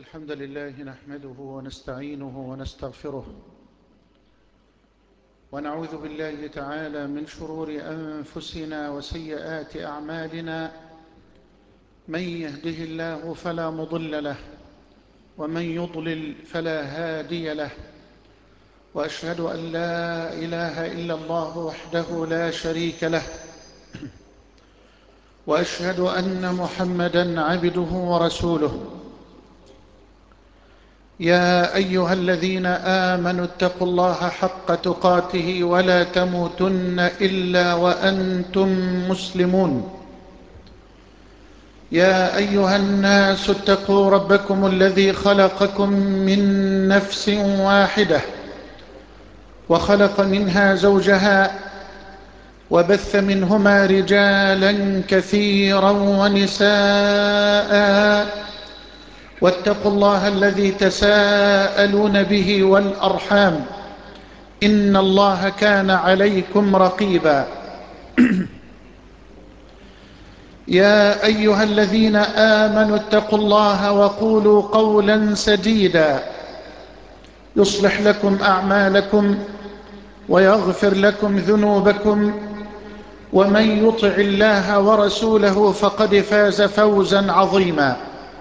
الحمد لله نحمده ونستعينه ونستغفره ونعوذ بالله تعالى من شرور أنفسنا وسيئات أعمالنا. من يهده الله فلا مضل له ومن يضلل فلا هادي له، وأشهد أن لا إله إلا الله وحده لا شريك له، وأشهد أن محمدًا عبده ورسوله. يا أيها الذين آمنوا اتقوا الله حق تقاته ولا تموتن إلا وأنتم مسلمون. يا أيها الناس اتقوا ربكم الذي خلقكم من نفس واحدة وخلق منها زوجها وبث منهما رجالا كثيرا ونساء، واتقوا الله الذي تساءلون به والأرحام إن الله كان عليكم رقيبا. يا أيها الذين آمنوا اتقوا الله وقولوا قولا سديدا يصلح لكم أعمالكم ويغفر لكم ذنوبكم، ومن يطع الله ورسوله فقد فاز فوزا عظيما.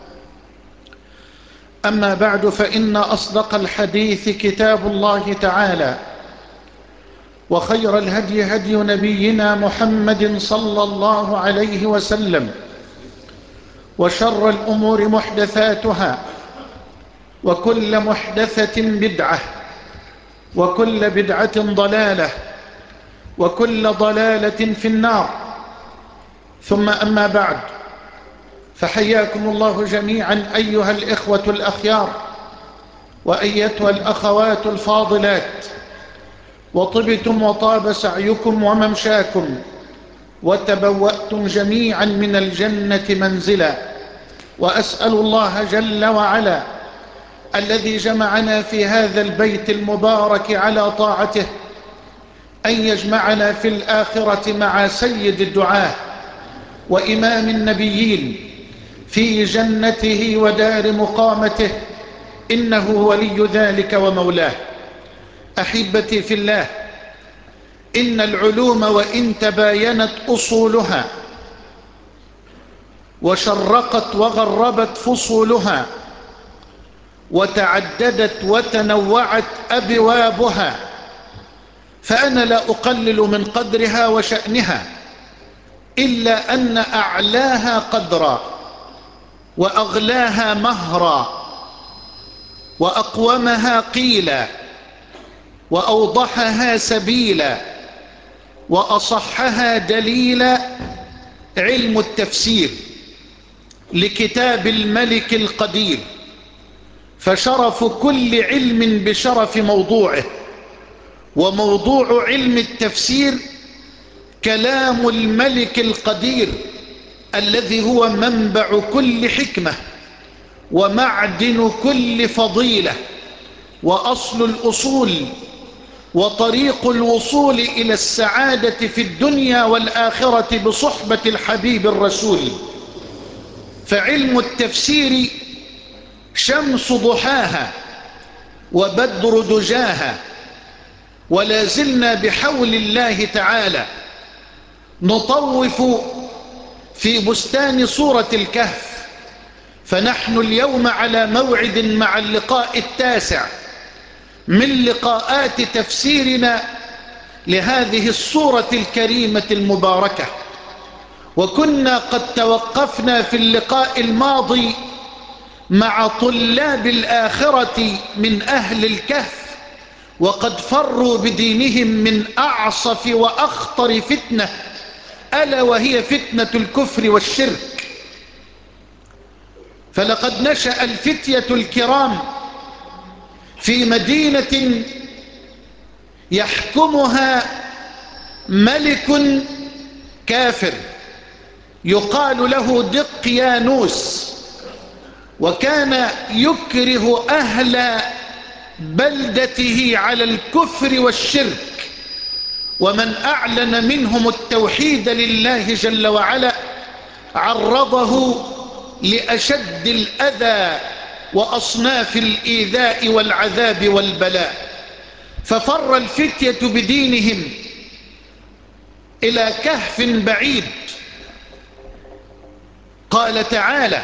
أما بعد، فإن أصدق الحديث كتاب الله تعالى، وخير الهدي هدي نبينا محمد صلى الله عليه وسلم، وشر الأمور محدثاتها، وكل محدثة بدعة، وكل بدعة ضلالة، وكل ضلالة في النار. ثم أما بعد، فحياكم الله جميعا أيها الإخوة الأخيار وأيتها الأخوات الفاضلات، وطبتم وطاب سعيكم وممشاكم، وتبوأتم جميعا من الجنة منزلا. وأسأل الله جل وعلا الذي جمعنا في هذا البيت المبارك على طاعته أن يجمعنا في الآخرة مع سيد الدعاة وإمام النبيين في جنته ودار مقامته، إنه ولي ذلك ومولاه. أحبتي في الله، إن العلوم وإن تباينت أصولها وشرقت وغربت فصولها وتعددت وتنوعت أبوابها، فأنا لا أقلل من قدرها وشأنها، إلا أن أعلاها قدرا وأغلاها مهرا وأقومها قيلا وأوضحها سبيلا وأصحها دليلا علم التفسير لكتاب الملك القدير. فشرف كل علم بشرف موضوعه، وموضوع علم التفسير كلام الملك القدير الذي هو منبع كل حكمة ومعدن كل فضيلة وأصل الأصول وطريق الوصول إلى السعادة في الدنيا والآخرة بصحبة الحبيب الرسول. فعلم التفسير شمس ضحاها وبدر دجاها، ولا زلنا بحول الله تعالى نطوف في بستان سورة الكهف، فنحن اليوم على موعد مع اللقاء التاسع من لقاءات تفسيرنا لهذه السورة الكريمة المباركة. وكنا قد توقفنا في اللقاء الماضي مع طلاب الآخرة من أهل الكهف، وقد فروا بدينهم من أعصف وأخطر فتنة، ألا وهي فتنة الكفر والشرك. فلقد نشأ الفتية الكرام في مدينة يحكمها ملك كافر يقال له دقيانوس، وكان يكره أهل بلدته على الكفر والشرك، ومن أعلن منهم التوحيد لله جل وعلا عرضه لأشد الأذى وأصناف الإيذاء والعذاب والبلاء. ففر الفتية بدينهم إلى كهف بعيد. قال تعالى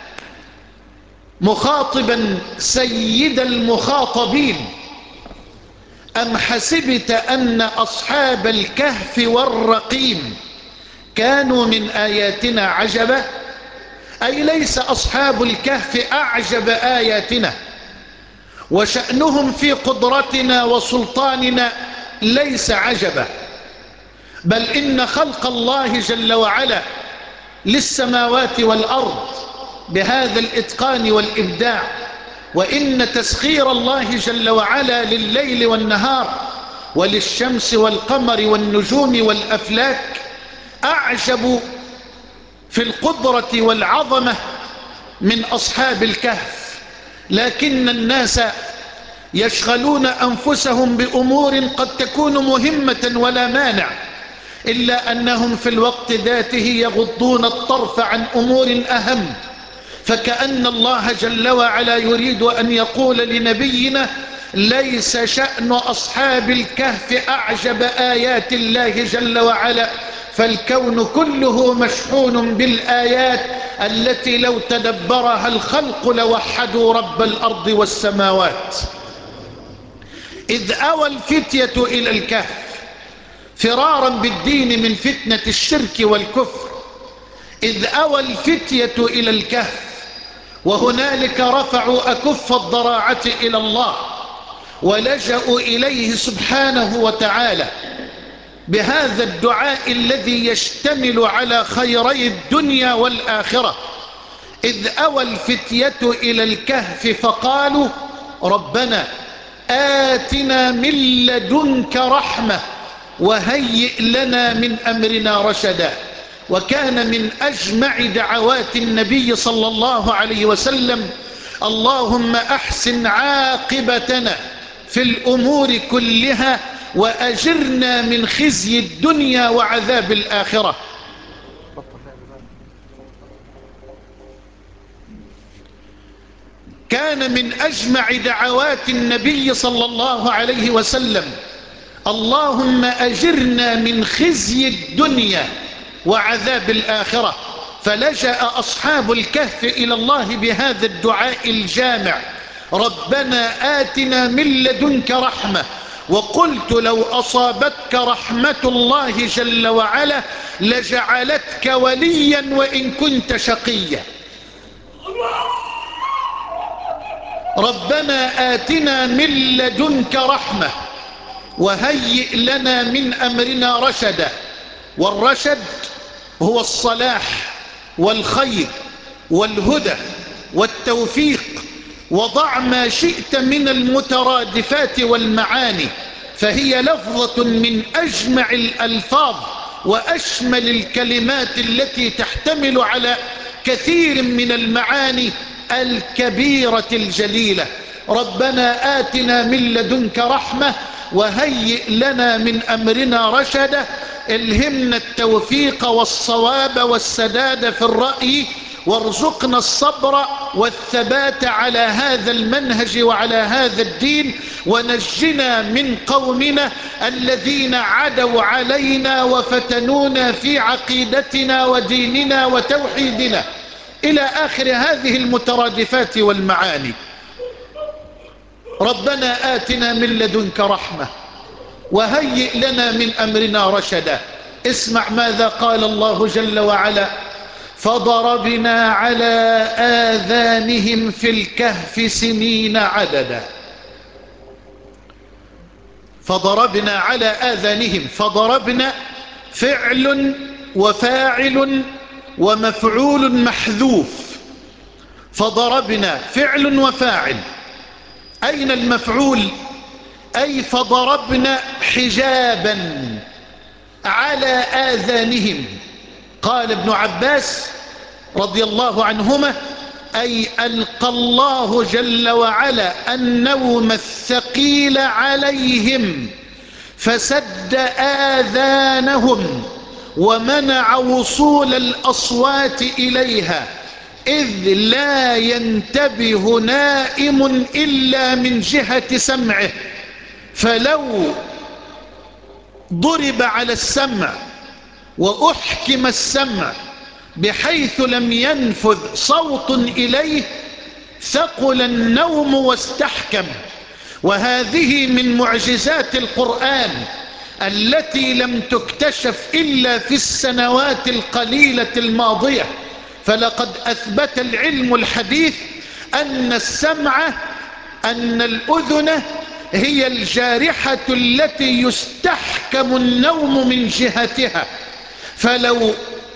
مخاطبا سيد المخاطبين: أم حسبت أن أصحاب الكهف والرقيم كانوا من آياتنا عجبا؟ أي ليس أصحاب الكهف أعجب آياتنا، وشأنهم في قدرتنا وسلطاننا ليس عجبا، بل إن خلق الله جل وعلا للسماوات والأرض بهذا الإتقان والإبداع، وإن تسخير الله جل وعلا لليل والنهار وللشمس والقمر والنجوم والأفلاك أعجب في القدرة والعظمة من أصحاب الكهف. لكن الناس يشغلون أنفسهم بأمور قد تكون مهمة ولا مانع، إلا أنهم في الوقت ذاته يغضون الطرف عن أمور أهم. فكأن الله جل وعلا يريد أن يقول لنبينا: ليس شأن أصحاب الكهف أعجب آيات الله جل وعلا، فالكون كله مشحون بالآيات التي لو تدبرها الخلق لوحدوا رب الأرض والسماوات. إذ أوى الفتية إلى الكهف فرارا بالدين من فتنة الشرك والكفر، إذ أوى الفتية إلى الكهف، وهنالك رفعوا أكف الضراعة إلى الله ولجأوا إليه سبحانه وتعالى بهذا الدعاء الذي يشتمل على خيري الدنيا والآخرة. إذ أوى الفتية إلى الكهف فقالوا ربنا آتنا من لدنك رحمة وهيئ لنا من أمرنا رشدا. وكان من أجمع دعوات النبي صلى الله عليه وسلم: اللهم أحسن عاقبتنا في الأمور كلها وأجرنا من خزي الدنيا وعذاب الآخرة. كان من أجمع دعوات النبي صلى الله عليه وسلم: اللهم أجرنا من خزي الدنيا وعذاب الآخرة. فلجأ أصحاب الكهف إلى الله بهذا الدعاء الجامع: ربنا آتنا من لدنك رحمة. وقلت لو أصابتك رحمة الله جل وعلا لجعلتك وليا وإن كنت شقيا. ربنا آتنا من لدنك رحمة وهيئ لنا من أمرنا رشدا. والرشد هو الصلاح والخير والهدى والتوفيق، وضع ما شئت من المترادفات والمعاني، فهي لفظة من أجمع الألفاظ وأشمل الكلمات التي تحتمل على كثير من المعاني الكبيرة الجليلة. ربنا آتنا من لدنك رحمة وهيئ لنا من أمرنا رشدا. الهمنا التوفيق والصواب والسداد في الرأي، وارزقنا الصبر والثبات على هذا المنهج وعلى هذا الدين، ونجنا من قومنا الذين عدوا علينا وفتنونا في عقيدتنا وديننا وتوحيدنا، إلى آخر هذه المترادفات والمعاني. ربنا آتنا من لدنك رحمة وهيئ لنا من أمرنا رشدا. اسمع ماذا قال الله جل وعلا: فضربنا على آذانهم في الكهف سنين عددا. فضربنا على آذانهم. فضربنا فعل وفاعل ومفعول محذوف. فضربنا فعل وفاعل. أين المفعول؟ أي فضربنا حجابا على آذانهم. قال ابن عباس رضي الله عنهما: أي ألقى الله جل وعلا النوم الثقيل عليهم فسد آذانهم ومنع وصول الأصوات إليها، إذ لا ينتبه نائم إلا من جهة سمعه، فلو ضرب على السمع وأحكم السمع بحيث لم ينفذ صوت إليه ثقل النوم واستحكم. وهذه من معجزات القرآن التي لم تكتشف إلا في السنوات القليلة الماضية. فلقد أثبت العلم الحديث أن السمع، أن الأذن هي الجارحة التي يستحكم النوم من جهتها، فلو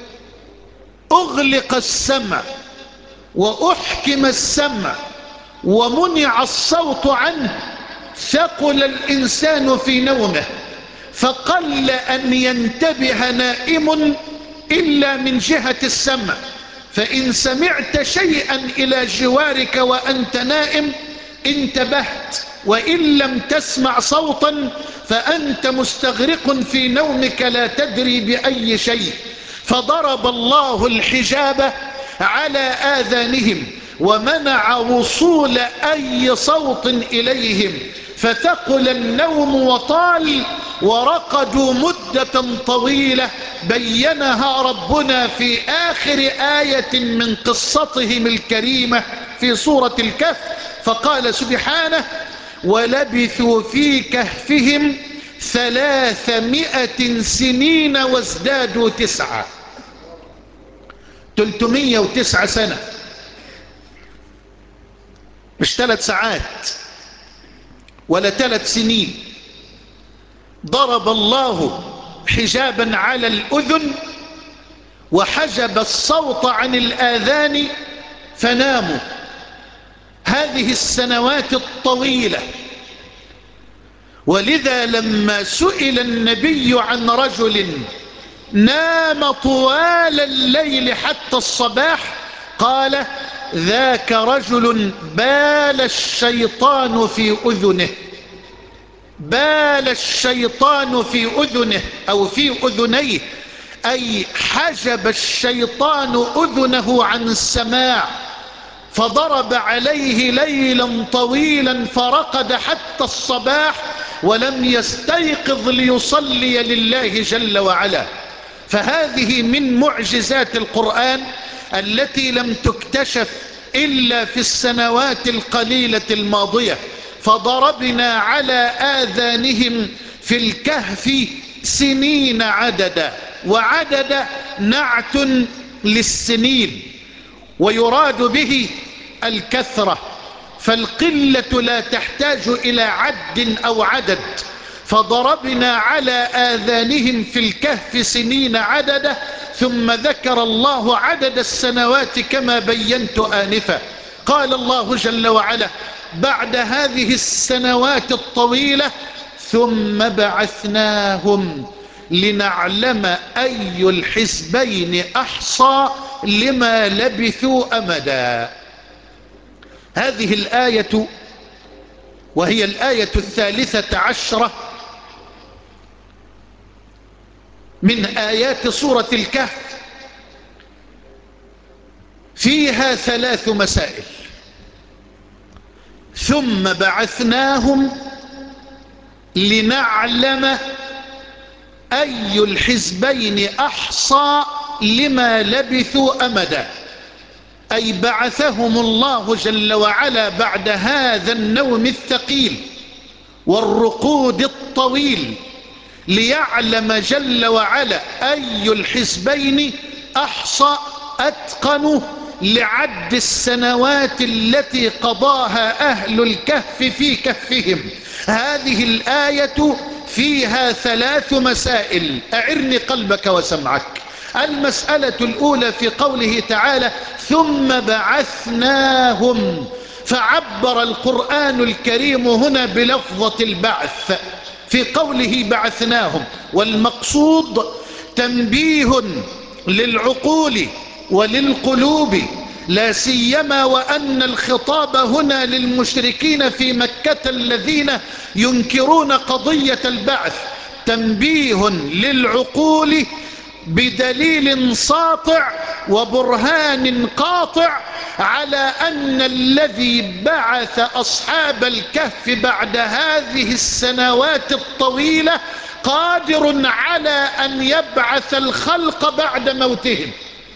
أغلق السمع وأحكم السمع ومنع الصوت عنه ثقل الإنسان في نومه، فقل أن ينتبه نائم إلا من جهة السمع. فإن سمعت شيئا إلى جوارك وأنت نائم انتبهت، وإن لم تسمع صوتا فأنت مستغرق في نومك لا تدري بأي شيء. فضرب الله الحجاب على آذانهم ومنع وصول أي صوت إليهم، فثقل النوم وطال ورقدوا مدة طويلة بينها ربنا في آخر آية من قصتهم الكريمة في سورة الكهف، فقال سبحانه: ولبثوا في كهفهم 300 سنين وازدادوا 9. 309 سنة، مش 3 ساعات ولا 3 سنين. ضرب الله حجابا على الأذن وحجب الصوت عن الآذان فناموا. هذه السنوات الطويلة. ولذا لما سئل النبي عن رجل نام طوال الليل حتى الصباح قال: ذاك رجل بال الشيطان في أذنه. بال الشيطان في أذنه أو في أذنيه، أي حجب الشيطان أذنه عن السماع، فضرب عليه ليلا طويلا فرقد حتى الصباح ولم يستيقظ ليصلي لله جل وعلا. فهذه من معجزات القرآن التي لم تكتشف إلا في السنوات القليلة الماضية. فضربنا على آذانهم في الكهف سنين عددا، وعدد نعت للسنين ويراد به الكثرة، فالقلة لا تحتاج إلى عد أو عدد. فضربنا على آذانهم في الكهف سنين عددا، ثم ذكر الله عدد السنوات كما بينت آنفا. قال الله جل وعلا بعد هذه السنوات الطويلة: ثم بعثناهم لنعلم أي الحزبين أحصى لما لبثوا أمدا. هذه الآية وهي الآية 13 من آيات سورة الكهف فيها 3 مسائل. ثم بعثناهم لنعلم أي الحزبين أحصى لما لبثوا أمدا، أي بعثهم الله جل وعلا بعد هذا النوم الثقيل والرقود الطويل ليعلم جل وعلا أي الحزبين أحصى أتقن لعد السنوات التي قضاها أهل الكهف في كهفهم. هذه الآية فيها 3 مسائل، أعرني قلبك وسمعك. المسألة الأولى في قوله تعالى: ثم بعثناهم، فعبر القرآن الكريم هنا بلفظة البعث في قوله بعثناهم، والمقصود تنبيه للعقول وللقلوب، لا سيما وأن الخطاب هنا للمشركين في مكة الذين ينكرون قضية البعث. تنبيه للعقول بدليل ساطع وبرهان قاطع على أن الذي بعث أصحاب الكهف بعد هذه السنوات الطويلة قادر على أن يبعث الخلق بعد موتهم.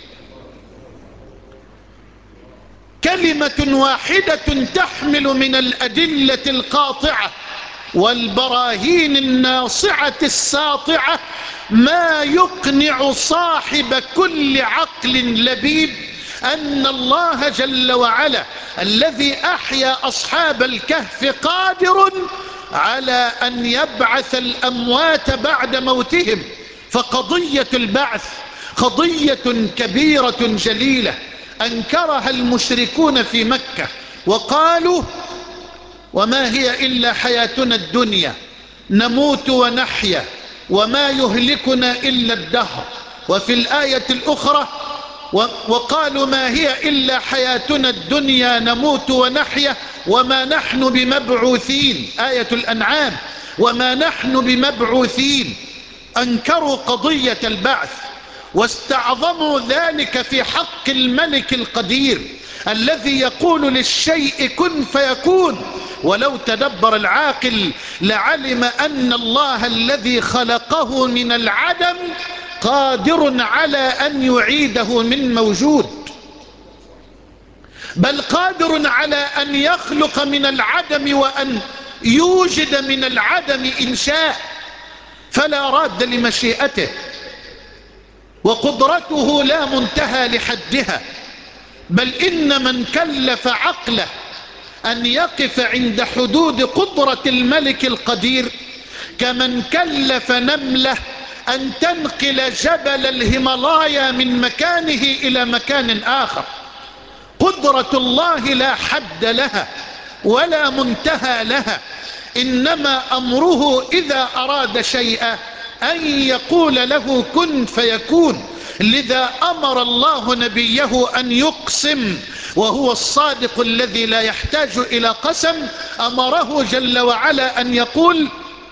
كلمة واحدة تحمل من الأدلة القاطعة والبراهين الناصعة الساطعة ما يقنع صاحب كل عقل لبيب أن الله جل وعلا الذي أحيا أصحاب الكهف قادر على أن يبعث الأموات بعد موتهم. فقضية البعث قضية كبيرة جليلة أنكرها المشركون في مكة وقالوا وما هي إلا حياتنا الدنيا نموت ونحيا وما يهلكنا إلا الدهر. وفي الآية الأخرى وقالوا ما هي إلا حياتنا الدنيا نموت ونحيا وما نحن بمبعوثين، آية الأنعام، وما نحن بمبعوثين. أنكروا قضية البعث واستعظموا ذلك في حق الملك القدير الذي يقول للشيء كن فيكون. ولو تدبر العاقل لعلم أن الله الذي خلقه من العدم قادر على أن يعيده من موجود، بل قادر على أن يخلق من العدم وأن يوجد من العدم إن شاء، فلا راد لمشيئته، وقدرته لا منتهى لحدها. بل إن من كلف عقله أن يقف عند حدود قدرة الملك القدير كمن كلف نملة أن تنقل جبل الهيمالايا من مكانه إلى مكان آخر. قدرة الله لا حد لها ولا منتهى لها، إنما أمره إذا أراد شيئا أن يقول له كن فيكون. لذا أمر الله نبيه أن يقسم، وهو الصادق الذي لا يحتاج إلى قسم. أمره جل وعلا أن يقول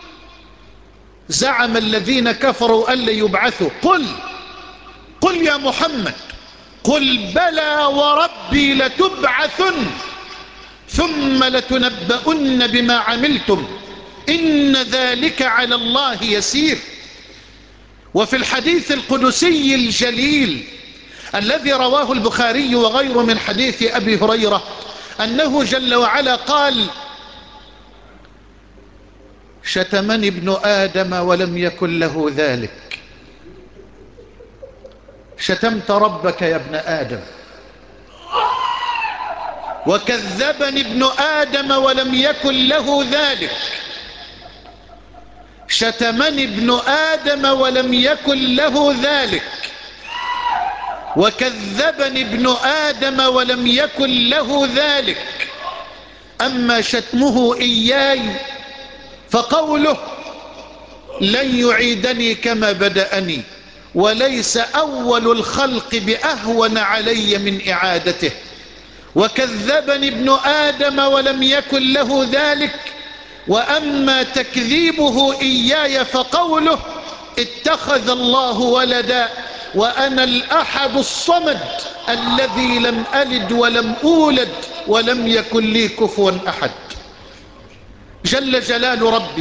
زعم الذين كفروا أن يبعثوا. قل يا محمد قل بلى وربي لتبعثن ثم لتنبؤن بما عملتم إن ذلك على الله يسير. وفي الحديث القدسي الجليل الذي رواه البخاري وغيره من حديث أبي هريرة أنه جل وعلا قال شتمني ابن آدم ولم يكن له ذلك. شتمت ربك يا ابن آدم. وكذبني ابن آدم ولم يكن له ذلك. شتمني ابن آدم ولم يكن له ذلك. وكذبني ابن آدم ولم يكن له ذلك. أما شتمه إياي فقوله لن يعيدني كما بدأني وليس أول الخلق بأهون علي من إعادته. وكذبني ابن آدم ولم يكن له ذلك. وأما تكذيبه إياي فقوله اتخذ الله ولدا وأنا الأحد الصمد الذي لم ألد ولم أولد ولم يكن لي كفوا أحد. جل جلال ربي.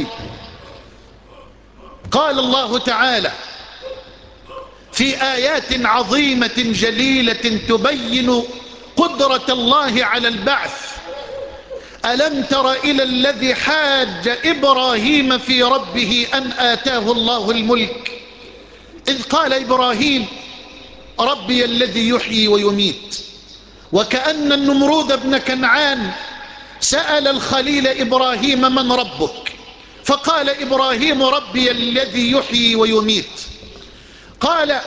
قال الله تعالى في آيات عظيمة جليلة تبين قدرة الله على البعث ألم تر إلى الذي حاج إبراهيم في ربه أن آتاه الله الملك إذ قال إبراهيم ربي الذي يحيي ويميت. وكأن النمرود بن كنعان سأل الخليل إبراهيم من ربك؟ فقال إبراهيم ربي الذي يحيي ويميت. قال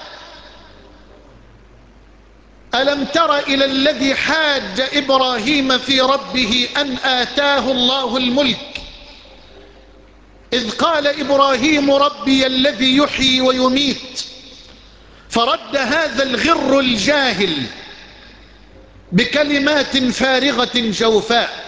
ألم تر إلى الذي حاج إبراهيم في ربه أن آتاه الله الملك إذ قال إبراهيم ربي الذي يحيي ويميت. فرد هذا الغر الجاهل بكلمات فارغة جوفاء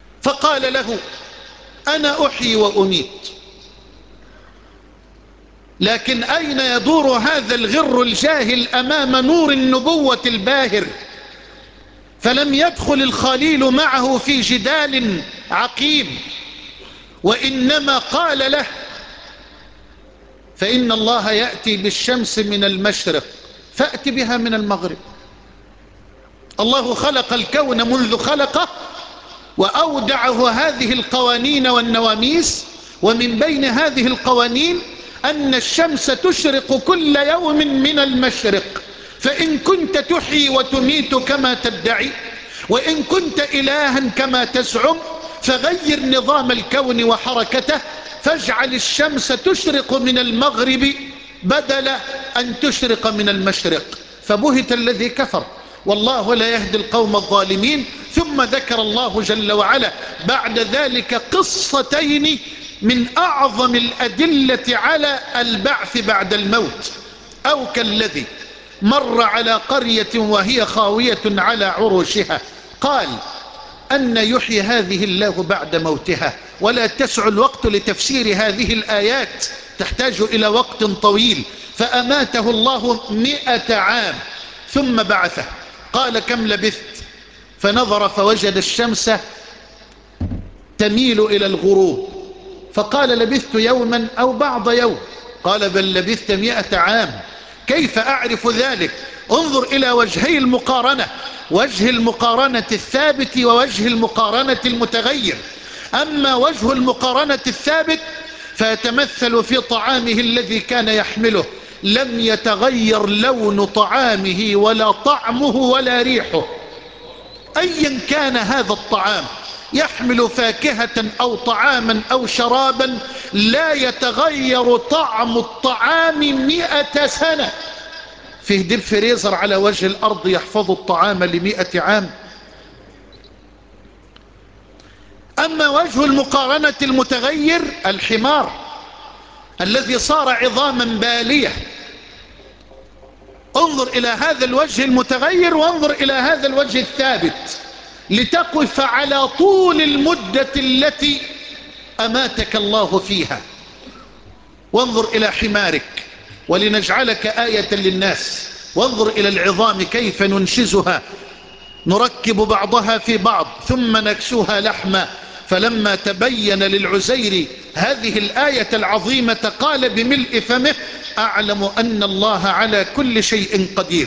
فقال له أنا أحيي وأميت. لكن أين يدور هذا الغر الجاهل أمام نور النبوة الباهر؟ فلم يدخل الخليل معه في جدال عقيم، وإنما قال له: فإن الله يأتي بالشمس من المشرق فأت بها من المغرب. الله خلق الكون منذ خلقه وأودعه هذه القوانين والنواميس، ومن بين هذه القوانين أن الشمس تشرق كل يوم من المشرق، فإن كنت تحيي وتميت كما تدعي، وإن كنت إلها كما تزعم، فغير نظام الكون وحركته، فاجعل الشمس تشرق من المغرب بدل أن تشرق من المشرق. فبهت الذي كفر، والله لا يهدي القوم الظالمين. ثم ذكر الله جل وعلا بعد ذلك قصتين من أعظم الأدلة على البعث بعد الموت. أو كالذي مر على قرية وهي خاوية على عروشها قال: أن يحيي هذه الله بعد موتها. ولا تسع الوقت لتفسير هذه الآيات، تحتاج إلى وقت طويل. فأماته الله 100 عام ثم بعثه. قال: كم لبثت؟ فنظر فوجد الشمس تميل إلى الغروب، فقال: لبثت يوما أو بعض يوم. قال: بل لبثت 100 عام. كيف أعرف ذلك؟ انظر إلى وجهي المقارنة، وجه المقارنة الثابت ووجه المقارنة المتغير. أما وجه المقارنة الثابت فيتمثل في طعامه الذي كان يحمله، لم يتغير لون طعامه ولا طعمه ولا ريحه، أيا كان هذا الطعام، يحمل فاكهة أو طعاما أو شرابا، لا يتغير طعم الطعام 100 سنة. فيه ديب فريزر على وجه الأرض يحفظ الطعام ل100 عام. أما وجه المقارنة المتغير الحمار الذي صار عظاما بالية. انظر إلى هذا الوجه المتغير وانظر إلى هذا الوجه الثابت لتقف على طول المدة التي أماتك الله فيها. وانظر إلى حمارك ولنجعلك آية للناس. وانظر إلى العظام كيف ننشزها، نركب بعضها في بعض ثم نكسوها لحما. فلما تبين للعزير هذه الآية العظيمة قال بملء فمه: أعلم أن الله على كل شيء قدير.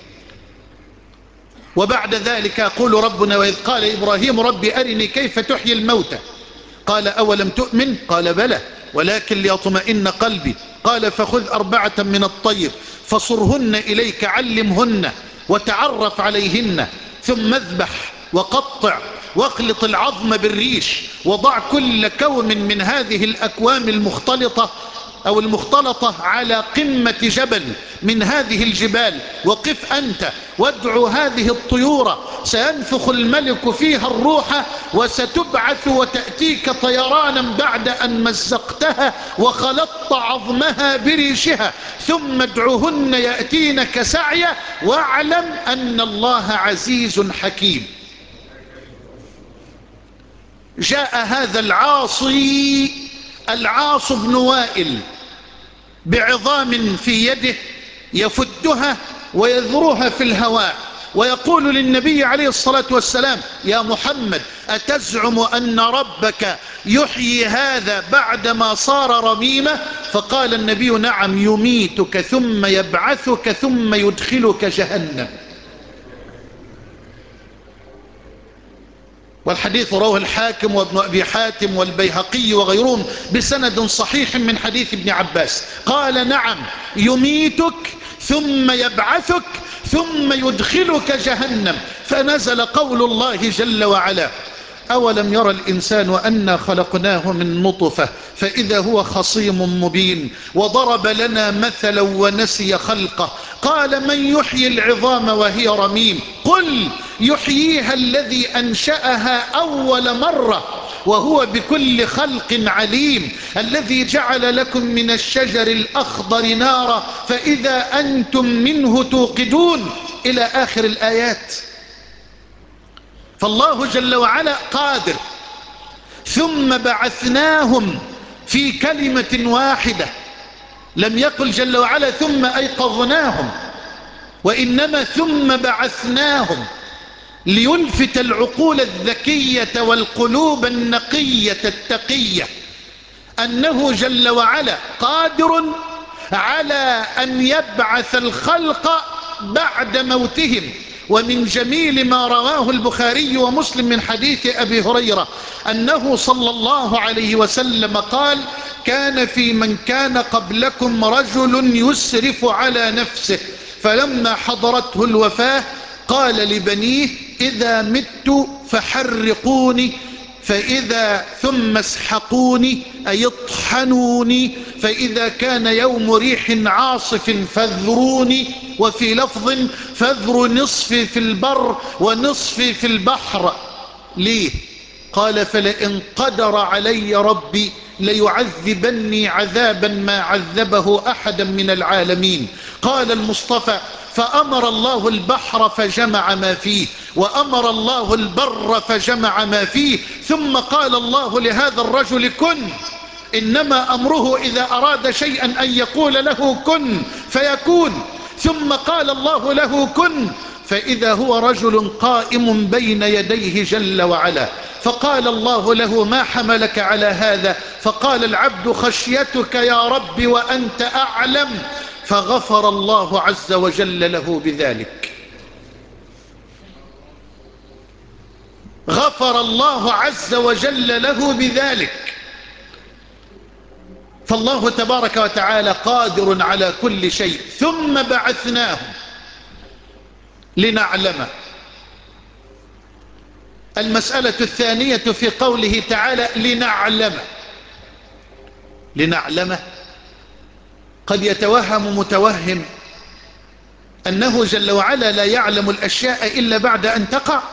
وبعد ذلك يقول ربنا: وإذ قال إبراهيم رب أرني كيف تحيي الموتى قال: أولم تؤمن؟ قال: بلى ولكن ليطمئن قلبي. قال: فخذ 4 من الطير فصرهن إليك، علمهن وتعرف عليهن، ثم اذبح وقطع واخلط العظم بالريش، وضع كل كوم من هذه الأكوام المختلطة أو المختلطة على قمة جبل من هذه الجبال، وقف أنت وادعو هذه الطيور، سينفخ الملك فيها الروح وستبعث وتأتيك طيرانا بعد أن مزقتها وخلطت عظمها بريشها، ثم ادعوهن يأتينك سعيا، واعلم أن الله عزيز حكيم. جاء هذا العاص بن وائل بعظام في يده يفتها ويذروها في الهواء، ويقول للنبي عليه الصلاة والسلام: يا محمد، أتزعم أن ربك يحيي هذا بعدما صار رميمة؟ فقال النبي: نعم، يميتك ثم يبعثك ثم يدخلك جهنم. والحديث رواه الحاكم وابن أبي حاتم والبيهقي وغيرهم بسند صحيح من حديث ابن عباس. قال: نعم، يميتك ثم يبعثك ثم يدخلك جهنم. فنزل قول الله جل وعلا: أولم يرى الإنسان أنا خلقناه من نطفة فإذا هو خصيم مبين، وضرب لنا مثلا ونسي خلقه، قال: من يحيي العظام وهي رميم؟ قل يحييها الذي أنشأها أول مرة وهو بكل خلق عليم، الذي جعل لكم من الشجر الأخضر نارا فإذا أنتم منه توقدون، إلى آخر الآيات. فالله جل وعلا قادر. ثم بعثناهم في كلمة واحدة لم يقل جل وعلا ثم أيقظناهم، وإنما ثم بعثناهم، ليلفت العقول الذكية والقلوب النقية التقية أنه جل وعلا قادر على أن يبعث الخلق بعد موتهم. ومن جميل ما رواه البخاري ومسلم من حديث أبي هريرة أنه صلى الله عليه وسلم قال: كان في من كان قبلكم رجل يسرف على نفسه، فلما حضرته الوفاة قال لبنيه: إذا مت فحرقوني، فإذا ثم اسحقوني أي اطحنوني، فإذا كان يوم ريح عاصف فاذروني، وفي لفظ فاذروا نصفي في البر ونصفي في البحر. ليه؟ قال: فلئن قدر علي ربي ليعذبني عذابا ما عذبه أحدا من العالمين. قال المصطفى: فأمر الله البحر فجمع ما فيه، وأمر الله البر فجمع ما فيه، ثم قال الله لهذا الرجل: كن. إنما أمره إذا أراد شيئا أن يقول له كن فيكون. ثم قال الله له كن، فإذا هو رجل قائم بين يديه جل وعلا، فقال الله له: ما حملك على هذا؟ فقال العبد: خشيتك يا رب وأنت أعلم. فغفر الله عز وجل له بذلك. غفر الله عز وجل له بذلك. فالله تبارك وتعالى قادر على كل شيء. ثم بعثناهم لنعلم. المسألة الثانية في قوله تعالى لنعلم. لنعلم قد يتوهم متوهم أنه جل وعلا لا يعلم الأشياء إلا بعد أن تقع،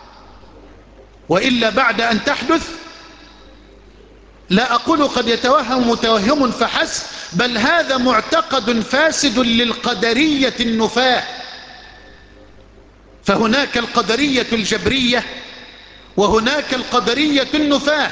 وإلا بعد أن تحدث. لا أقول قد يتوهم متوهم فحسب، بل هذا معتقد فاسد للقدرية النفاة. فهناك القدرية الجبرية وهناك القدرية النفاة.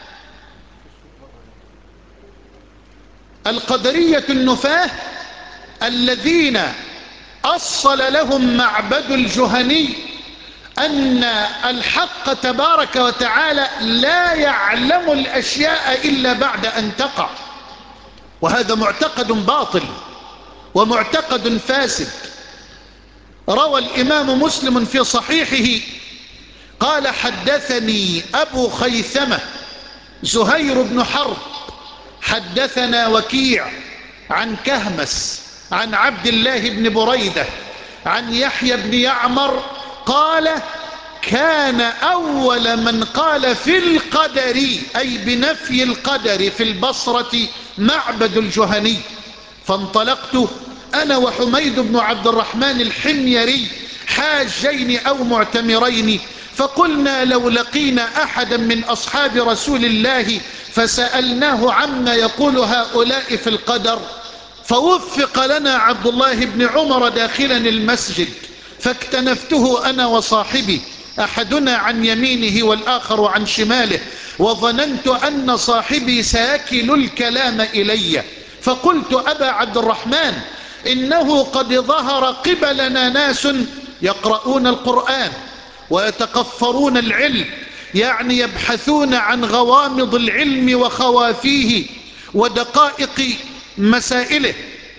القدرية النفاة الذين أصل لهم معبد الجهني أن الحق تبارك وتعالى لا يعلم الأشياء إلا بعد أن تقع، وهذا معتقد باطل ومعتقد فاسد. روى الإمام مسلم في صحيحه قال: حدثني أبو خيثمة زهير بن حرب حدثنا وكيع عن كهمس عن عبد الله بن بريدة عن يحيى بن يعمر قال: كان أول من قال في القدر، أي بنفي القدر، في البصرة معبد الجهني. فانطلقت أنا وحميد بن عبد الرحمن الحميري حاجين أو معتمرين، فقلنا لو لقينا أحدا من أصحاب رسول الله فسألناه عما يقول هؤلاء في القدر. فوفق لنا عبد الله بن عمر داخلا المسجد، فاكتنفته أنا وصاحبي، أحدنا عن يمينه والآخر عن شماله، وظننت أن صاحبي سيكل الكلام إلي. فقلت: أبا عبد الرحمن، إنه قد ظهر قبلنا ناس يقرؤون القرآن ويتقفرون العلم، يعني يبحثون عن غوامض العلم وخوافيه ودقائق مسائله،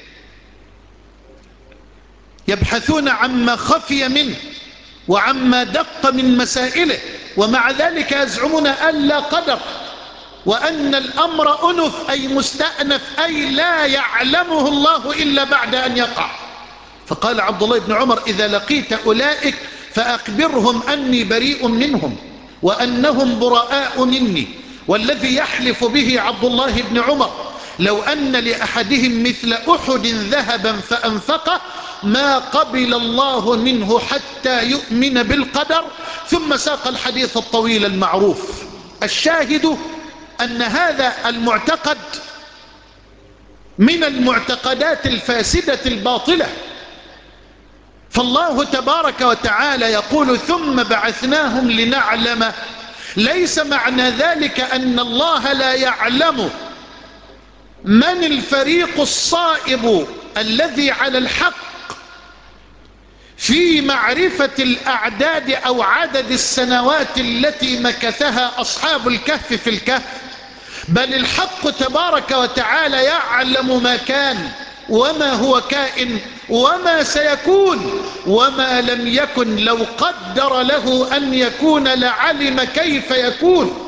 يبحثون عما خفي منه وعما دق من مسائله، ومع ذلك يزعمون أن لا قدر، وأن الأمر أنف أي مستأنف، أي لا يعلمه الله إلا بعد أن يقع. فقال عبد الله بن عمر: إذا لقيت أولئك فأخبرهم أني بريء منهم وأنهم براء مني. والذي يحلف به عبد الله بن عمر لو أن لأحدهم مثل أحد ذهبا فأنفقه ما قبل الله منه حتى يؤمن بالقدر. ثم ساق الحديث الطويل المعروف. الشاهد أن هذا المعتقد من المعتقدات الفاسدة الباطلة. فالله تبارك وتعالى يقول: ثم بعثناهم لنعلم. ليس معنى ذلك أن الله لا يعلم من الفريق الصائب الذي على الحق في معرفة الأعداد أو عدد السنوات التي مكثها أصحاب الكهف في الكهف؟ بل الحق تبارك وتعالى يعلم ما كان وما هو كائن وما سيكون، وما لم يكن لو قدر له أن يكون لعلم كيف يكون.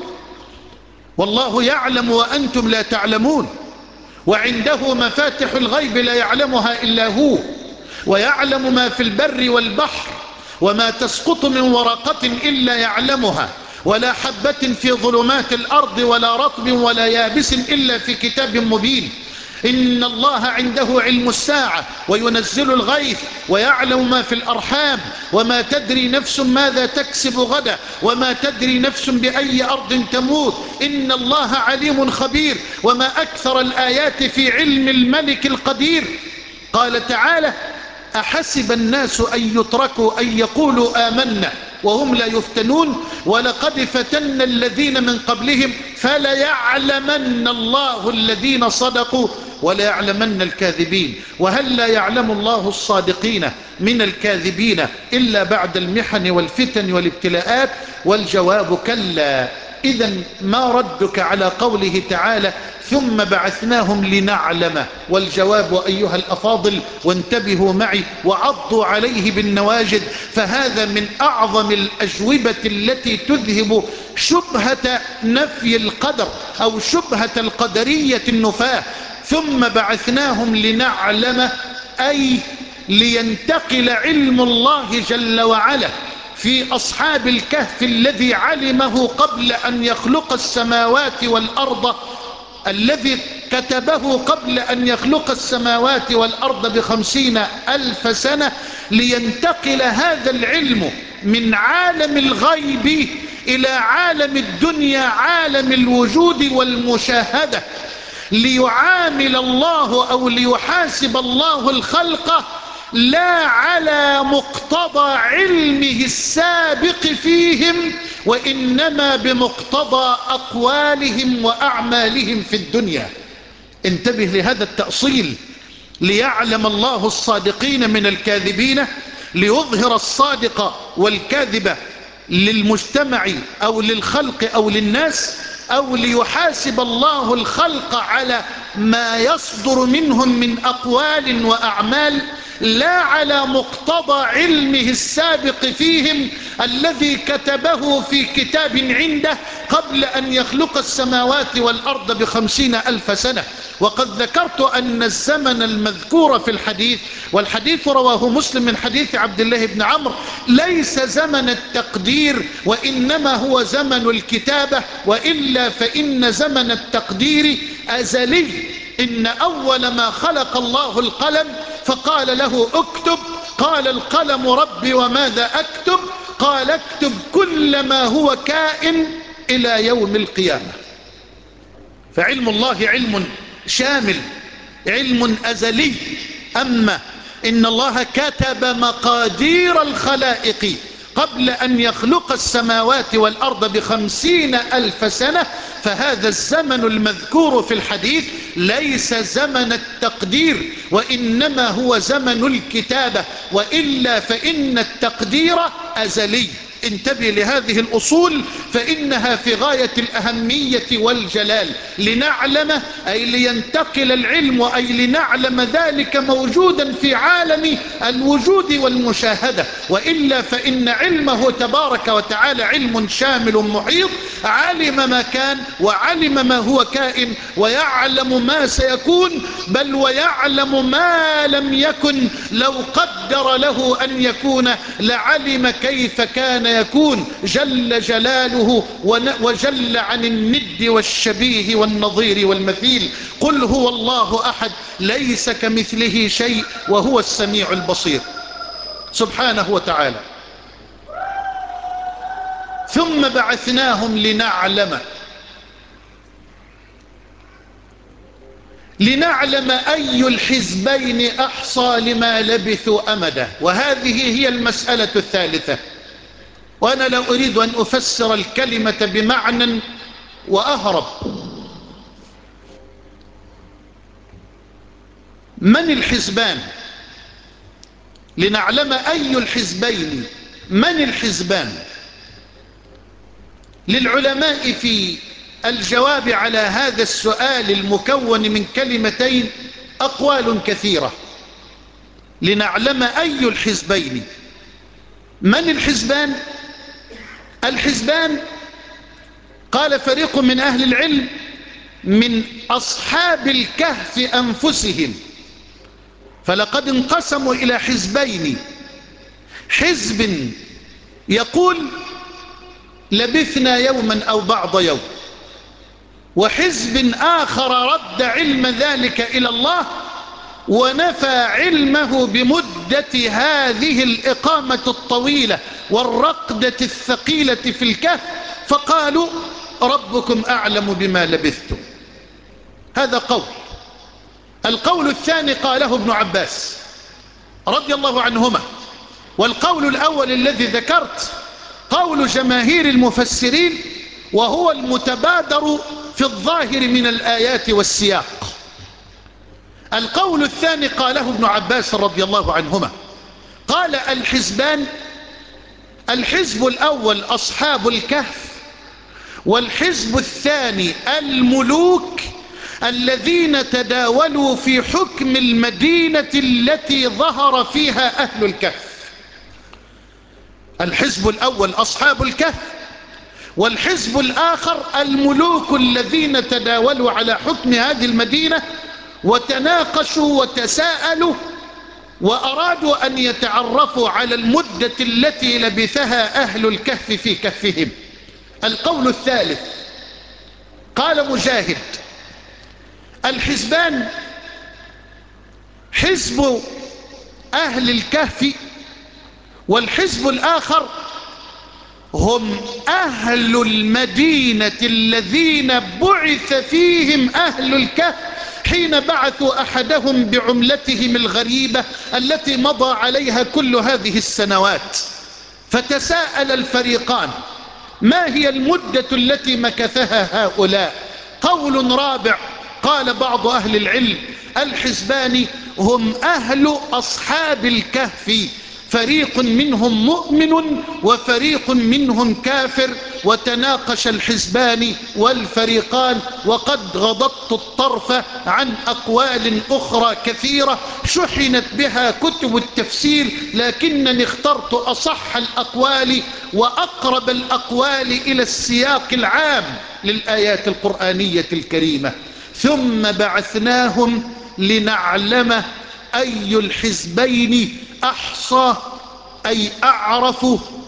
والله يعلم وأنتم لا تعلمون، وعنده مفاتح الغيب لا يعلمها إلا هو، ويعلم ما في البر والبحر، وما تسقط من ورقة إلا يعلمها، ولا حبة في ظلمات الأرض ولا رطب ولا يابس إلا في كتاب مبين. إن الله عنده علم الساعة وينزل الغيث ويعلم ما في الأرحام، وما تدري نفس ماذا تكسب غدا، وما تدري نفس بأي أرض تموت. إن الله عليم خبير. وما أكثر الآيات في علم الملك القدير. قال تعالى: أحسب الناس أن يتركوا أن يقولوا آمنا وهم لا يفتنون ولقد فتنا الذين من قبلهم فليعلمن الله الذين صدقوا وليعلمن الكاذبين. وهل لا يعلم الله الصادقين من الكاذبين إلا بعد المحن والفتن والابتلاءات؟ والجواب كلا. إذن ما ردك على قوله تعالى: ثم بعثناهم لنعلم؟ والجواب أيها الأفاضل، وانتبهوا معي وعضوا عليه بالنواجد، فهذا من أعظم الأجوبة التي تذهب شبهة نفي القدر أو شبهة القدرية النفاة. ثم بعثناهم لنعلم، أي لينتقل علم الله جل وعلا في أصحاب الكهف الذي علمه قبل أن يخلق السماوات والأرض، الذي كتبه قبل أن يخلق السماوات والأرض ب50,000 سنة، لينتقل هذا العلم من عالم الغيب إلى عالم الدنيا، عالم الوجود والمشاهدة، ليعامل الله أو ليحاسب الله الخلق لا على مقتضى علمه السابق فيهم، وإنما بمقتضى أقوالهم وأعمالهم في الدنيا. انتبه لهذا التأصيل: ليعلم الله الصادقين من الكاذبين، ليظهر الصادق والكاذب للمجتمع أو للخلق أو للناس، أو ليحاسب الله الخلق على ما يصدر منهم من أقوال وأعمال لا على مقتضى علمه السابق فيهم الذي كتبه في كتاب عنده قبل أن يخلق السماوات والأرض ب50,000 سنة. وقد ذكرت أن الزمن المذكور في الحديث، والحديث رواه مسلم من حديث عبد الله بن عمرو، ليس زمن التقدير وإنما هو زمن الكتابة، وإلا فإن زمن التقدير أزلي. إن أول ما خلق الله القلم فقال له اكتب، قال القلم ربي وماذا أكتب؟ قال اكتب كل ما هو كائن إلى يوم القيامة. فعلم الله علم شامل، علم أزلي. أما إن الله كتب مقادير الخلائق قبل أن يخلق السماوات والأرض ب50,000 سنة، فهذا الزمن المذكور في الحديث ليس زمن التقدير وإنما هو زمن الكتابة، وإلا فإن التقدير أزلي. انتبه لهذه الأصول فإنها في غاية الأهمية والجلال. لنعلم أي لينتقل العلم، أي لنعلم ذلك موجودا في عالم الوجود والمشاهدة، وإلا فإن علمه تبارك وتعالى علم شامل محيط، علم ما كان وعلم ما هو كائن ويعلم ما سيكون، بل ويعلم ما لم يكن لو قدر له أن يكون لعلم كيف كان يكون جل جلاله وجل عن الند والشبيه والنظير والمثيل. قل هو الله أحد ليس كمثله شيء وهو السميع البصير سبحانه وتعالى. ثم بعثناهم لنعلم أي الحزبين أحصى لما لبثوا أمدا. وهذه هي المسألة الثالثة، وأنا لا أريد أن أفسر الكلمة بمعنى وأهرب. من الحزبان، لنعلم أي الحزبين من الحزبان. للعلماء في الجواب على هذا السؤال المكون من كلمتين أقوال كثيرة. لنعلم أي الحزبين من الحزبان. الحزبان قال فريق من أهل العلم من أصحاب الكهف أنفسهم، فلقد انقسموا إلى حزبين: حزب يقول لبثنا يوما أو بعض يوم، وحزب آخر رد علم ذلك إلى الله ونفى علمه بمدة هذه الإقامة الطويلة والرقدة الثقيلة في الكهف، فقالوا ربكم أعلم بما لبثتم. هذا قول. القول الثاني قاله ابن عباس رضي الله عنهما. والقول الأول الذي ذكرت قول جماهير المفسرين، وهو المتبادر في الظاهر من الآيات والسياق. القول الثاني قاله ابن عباس رضي الله عنهما، قال الحزبان: الحزب الأول أصحاب الكهف، والحزب الثاني الملوك الذين تداولوا في حكم المدينة التي ظهر فيها أهل الكهف. الحزب الأول أصحاب الكهف، والحزب الآخر الملوك الذين تداولوا على حكم هذه المدينة وتناقشوا وتساءلوا وأرادوا أن يتعرفوا على المدة التي لبثها أهل الكهف في كهفهم. القول الثالث قال مجاهد: الحزبان حزب أهل الكهف، والحزب الآخر هم أهل المدينة الذين بعث فيهم أهل الكهف حين بعثوا أحدهم بعملتهم الغريبة التي مضى عليها كل هذه السنوات. فتساءل الفريقان: ما هي المدة التي مكثها هؤلاء؟ قول رابع قال بعض أهل العلم: الحزبان هم أهل أصحاب الكهف، فريق منهم مؤمن وفريق منهم كافر. وتناقش الحزبان والفريقان، وقد غضضت الطرف عن أقوال أخرى كثيرة شحنت بها كتب التفسير، لكنني اخترت أصح الأقوال وأقرب الأقوال إلى السياق العام للآيات القرآنية الكريمة: ثم بعثناهم لنعلم أي الحزبين أحصى، أي أعرف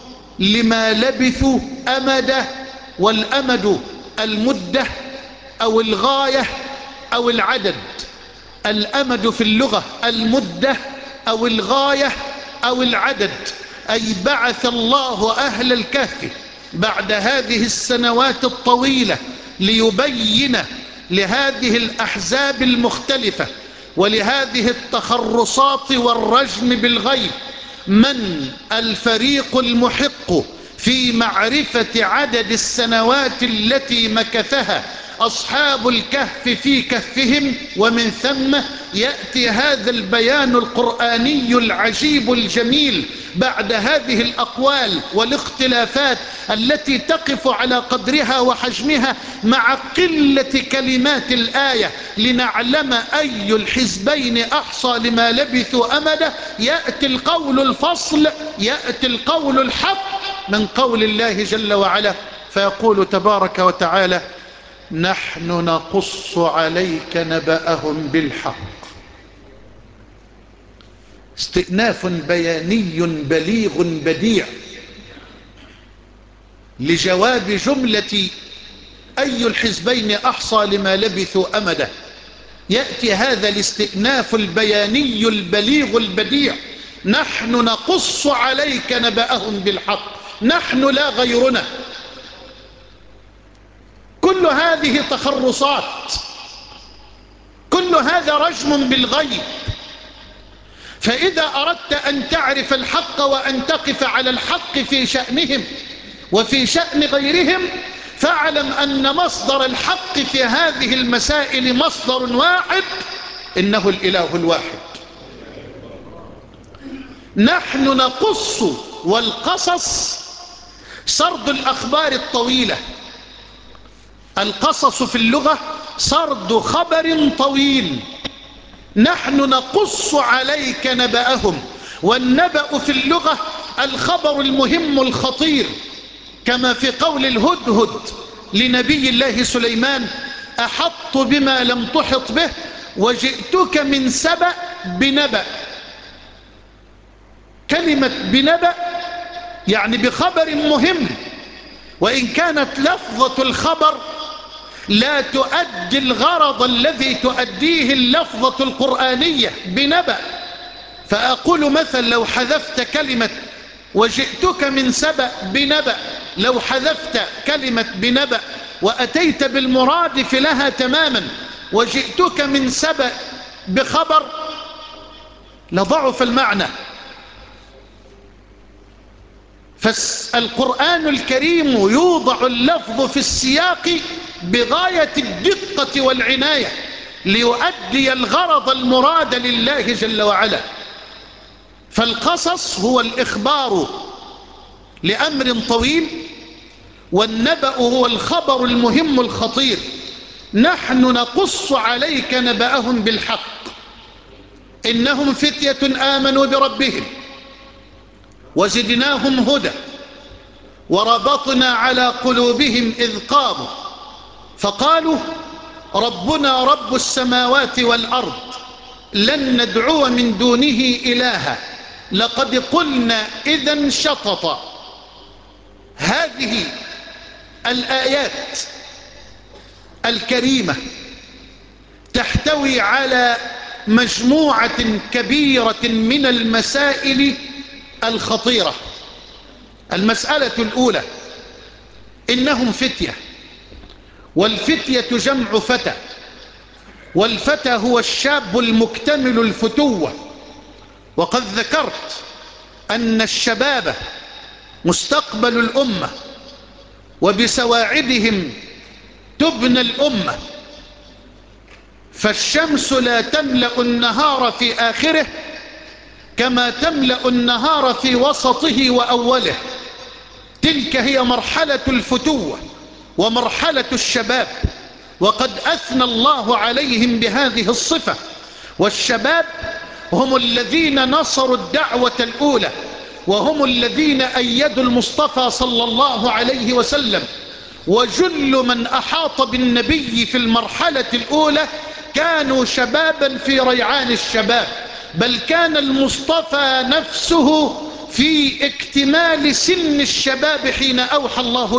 لما لبثوا أمدا. والأمد المدة أو الغاية أو العدد. الأمد في اللغة المدة أو الغاية أو العدد. أي بعث الله أهل الكهف بعد هذه السنوات الطويلة ليبين لهذه الأحزاب المختلفة ولهذه التخرصات والرجم بالغيب من الفريق المحق في معرفة عدد السنوات التي مكثها أصحاب الكهف في كهفهم. ومن ثم يأتي هذا البيان القرآني العجيب الجميل بعد هذه الأقوال والاختلافات التي تقف على قدرها وحجمها مع قلة كلمات الآية: لنعلم أي الحزبين أحصى لما لبثوا أمدا. يأتي القول الفصل، يأتي القول الحق من قول الله جل وعلا، فيقول تبارك وتعالى: نحن نقص عليك نبأهم بالحق. استئناف بياني بليغ بديع لجواب جملة أي الحزبين أحصى لما لبثوا أمدا. يأتي هذا الاستئناف البياني البليغ البديع: نحن نقص عليك نبأهم بالحق. نحن لا غيرنا. كل هذه تخرصات، كل هذا رجم بالغيب. فإذا أردت أن تعرف الحق وأن تقف على الحق في شأنهم وفي شأن غيرهم، فاعلم أن مصدر الحق في هذه المسائل مصدر واحد، إنه الإله الواحد. نحن نقص، والقصص سرد الأخبار الطويلة. القصص في اللغة سرد خبر طويل. نحن نقص عليك نبأهم، والنبأ في اللغة الخبر المهم الخطير، كما في قول الهدهد لنبي الله سليمان: أحط بما لم تحط به وجئتك من سبأ بنبأ. كلمة بنبأ يعني بخبر مهم، وإن كانت لفظة الخبر لا تؤدي الغرض الذي تؤديه اللفظة القرآنية بنبأ. فأقول مثلا لو حذفت كلمة وجئتك من سبأ بنبأ، لو حذفت كلمة بنبأ وأتيت بالمرادف لها تماما وجئتك من سبأ بخبر لضعف المعنى. فالقرآن الكريم يوضع اللفظ في السياق بغاية الدقة والعناية ليؤدي الغرض المراد لله جل وعلا. فالقصص هو الإخبار لأمر طويل، والنبأ هو الخبر المهم الخطير. نحن نقص عليك نبأهم بالحق إنهم فتية آمنوا بربهم وزدناهم هدى وربطنا على قلوبهم إذ قاموا فقالوا ربنا رب السماوات والأرض لن ندعو من دونه إلها لقد قلنا إذا شططا. هذه الآيات الكريمة تحتوي على مجموعة كبيرة من المسائل الخطيرة. المسألة الأولى: إنهم فتية، والفتية جمع فتى، والفتى هو الشاب المكتمل الفتوة. وقد ذكرت أن الشباب مستقبل الأمة، وبسواعدهم تبنى الأمة. فالشمس لا تملأ النهار في آخره كما تملأ النهار في وسطه وأوله. تلك هي مرحلة الفتوة ومرحلة الشباب، وقد أثنى الله عليهم بهذه الصفة. والشباب هم الذين نصروا الدعوة الأولى، وهم الذين أيدوا المصطفى صلى الله عليه وسلم. وجل من أحاط بالنبي في المرحلة الأولى كانوا شبابا في ريعان الشباب، بل كان المصطفى نفسه في اكتمال سن الشباب حين أوحى الله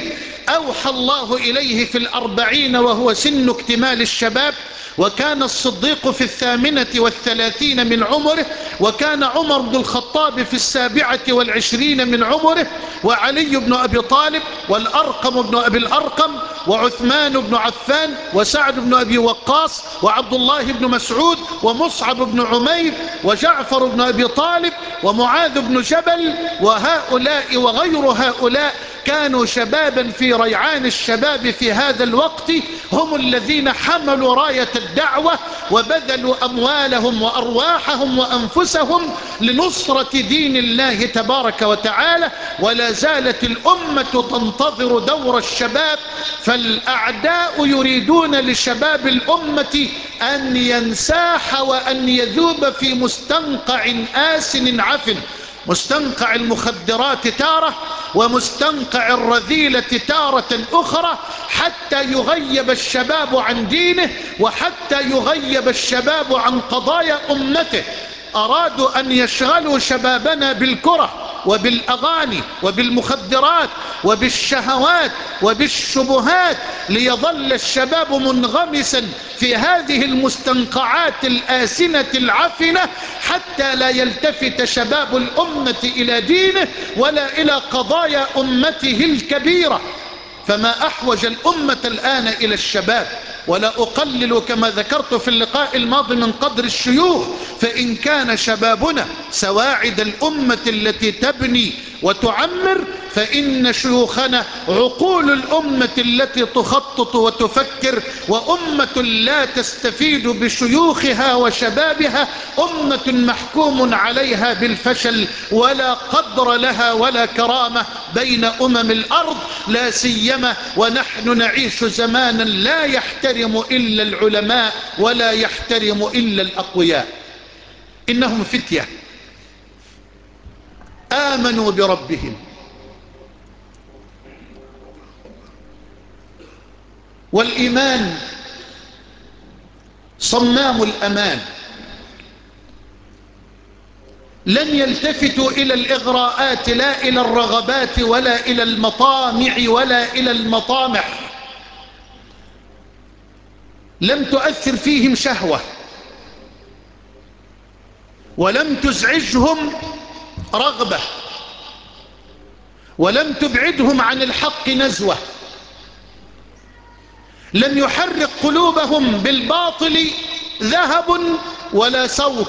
إليه في 40 وهو سن اكتمال الشباب. وكان الصديق في 38 من عمره، وكان عمر بن الخطاب في 27 من عمره، وعلي بن أبي طالب، والأرقم بن أبي الأرقم، وعثمان بن عفان، وسعد بن أبي وقاص، وعبد الله بن مسعود، ومصعب بن عمير، وجعفر بن أبي طالب، ومعاذ بن جبل. وهؤلاء وغير هؤلاء كانوا شبابا في ريعان الشباب في هذا الوقت، هم الذين حملوا راية الدعوة وبذلوا أموالهم وأرواحهم وأنفسهم لنصرة دين الله تبارك وتعالى. ولا زالت الأمة تنتظر دور الشباب، فالأعداء يريدون لشباب الأمة أن ينساح وأن يذوب في مستنقع آسن عفن، مستنقع المخدرات تارة ومستنقع الرذيلة تارة أخرى، حتى يغيب الشباب عن دينه وحتى يغيب الشباب عن قضايا أمته. أرادوا أن يشغلوا شبابنا بالكرة وبالأغاني وبالمخدرات وبالشهوات وبالشبهات، ليظل الشباب منغمسا في هذه المستنقعات الآسنة العفنة حتى لا يلتفت شباب الأمة إلى دينه ولا إلى قضايا أمته الكبيرة. فما أحوج الأمة الآن إلى الشباب. ولا أقلل كما ذكرت في اللقاء الماضي من قدر الشيوخ، فإن كان شبابنا سواعد الأمة التي تبني وتعمر، فإن شيوخنا عقول الأمة التي تخطط وتفكر، وأمة لا تستفيد بشيوخها وشبابها أمة محكوم عليها بالفشل، ولا قدر لها ولا كرامة بين أمم الأرض، لا سيما ونحن نعيش زمانا لا يحترم إلا العلماء ولا يحترم إلا الأقوياء. إنهم فتية آمنوا بربهم، والإيمان صمام الأمان، لن يلتفتوا إلى الإغراءات، لا إلى الرغبات ولا إلى المطامع ولا إلى المطامح. لم تؤثر فيهم شهوة، ولم تزعجهم رغبة، ولم تبعدهم عن الحق نزوة. لم يحرق قلوبهم بالباطل ذهب ولا صوت،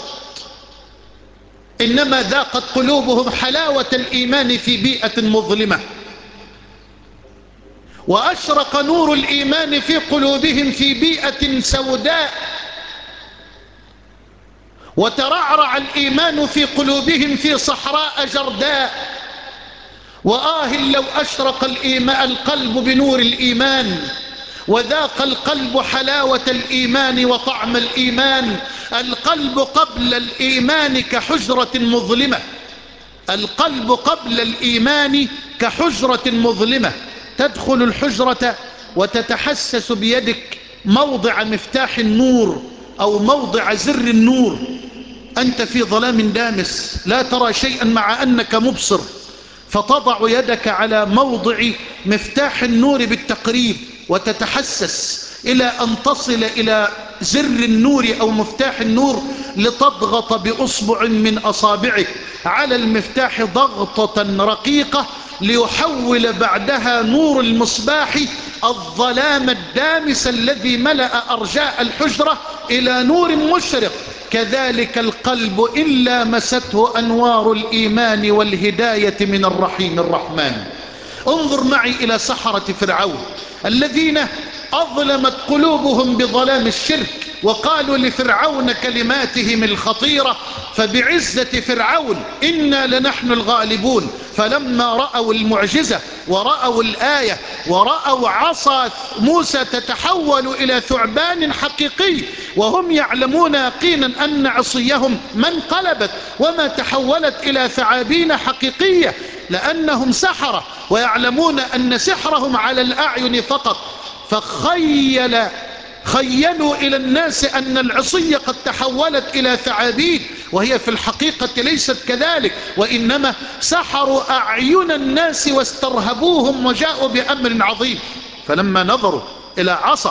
إنما ذاقت قلوبهم حلاوة الإيمان في بيئة مظلمة، وأشرق نور الإيمان في قلوبهم في بيئة سوداء، وترعرع الإيمان في قلوبهم في صحراء جرداء. لو أشرق القلب بنور الإيمان، وذاق القلب حلاوة الإيمان وطعم الإيمان. القلب قبل الإيمان كحجرة مظلمة، القلب قبل الإيمان كحجرة مظلمة، تدخل الحجرة وتتحسس بيدك موضع مفتاح النور أو موضع زر النور، أنت في ظلام دامس لا ترى شيئا مع أنك مبصر، فتضع يدك على موضع مفتاح النور بالتقريب وتتحسس إلى أن تصل إلى زر النور أو مفتاح النور، لتضغط بأصبع من أصابعك على المفتاح ضغطة رقيقة، ليحول بعدها نور المصباح الظلام الدامس الذي ملأ أرجاء الحجرة إلى نور مشرق. كذلك القلب إن لامسته أنوار الإيمان والهداية من الرحيم الرحمن. انظر معي إلى سحرة فرعون الذين أظلمت قلوبهم بظلام الشرك، وقالوا لفرعون كلماتهم الخطيرة، فبعزة فرعون إنا لنحن الغالبون. فلما رأوا المعجزة ورأوا الآية ورأوا عصا موسى تتحول إلى ثعبان حقيقي، وهم يعلمون يقينا أن عصيهم ما انقلبت وما تحولت إلى ثعابين حقيقية، لأنهم سحرة ويعلمون أن سحرهم على الأعين فقط. خيلوا إلى الناس أن العصية قد تحولت إلى ثعابين، وهي في الحقيقة ليست كذلك، وإنما سحروا أعين الناس واسترهبوهم وجاءوا بأمر عظيم. فلما نظروا إلى عصا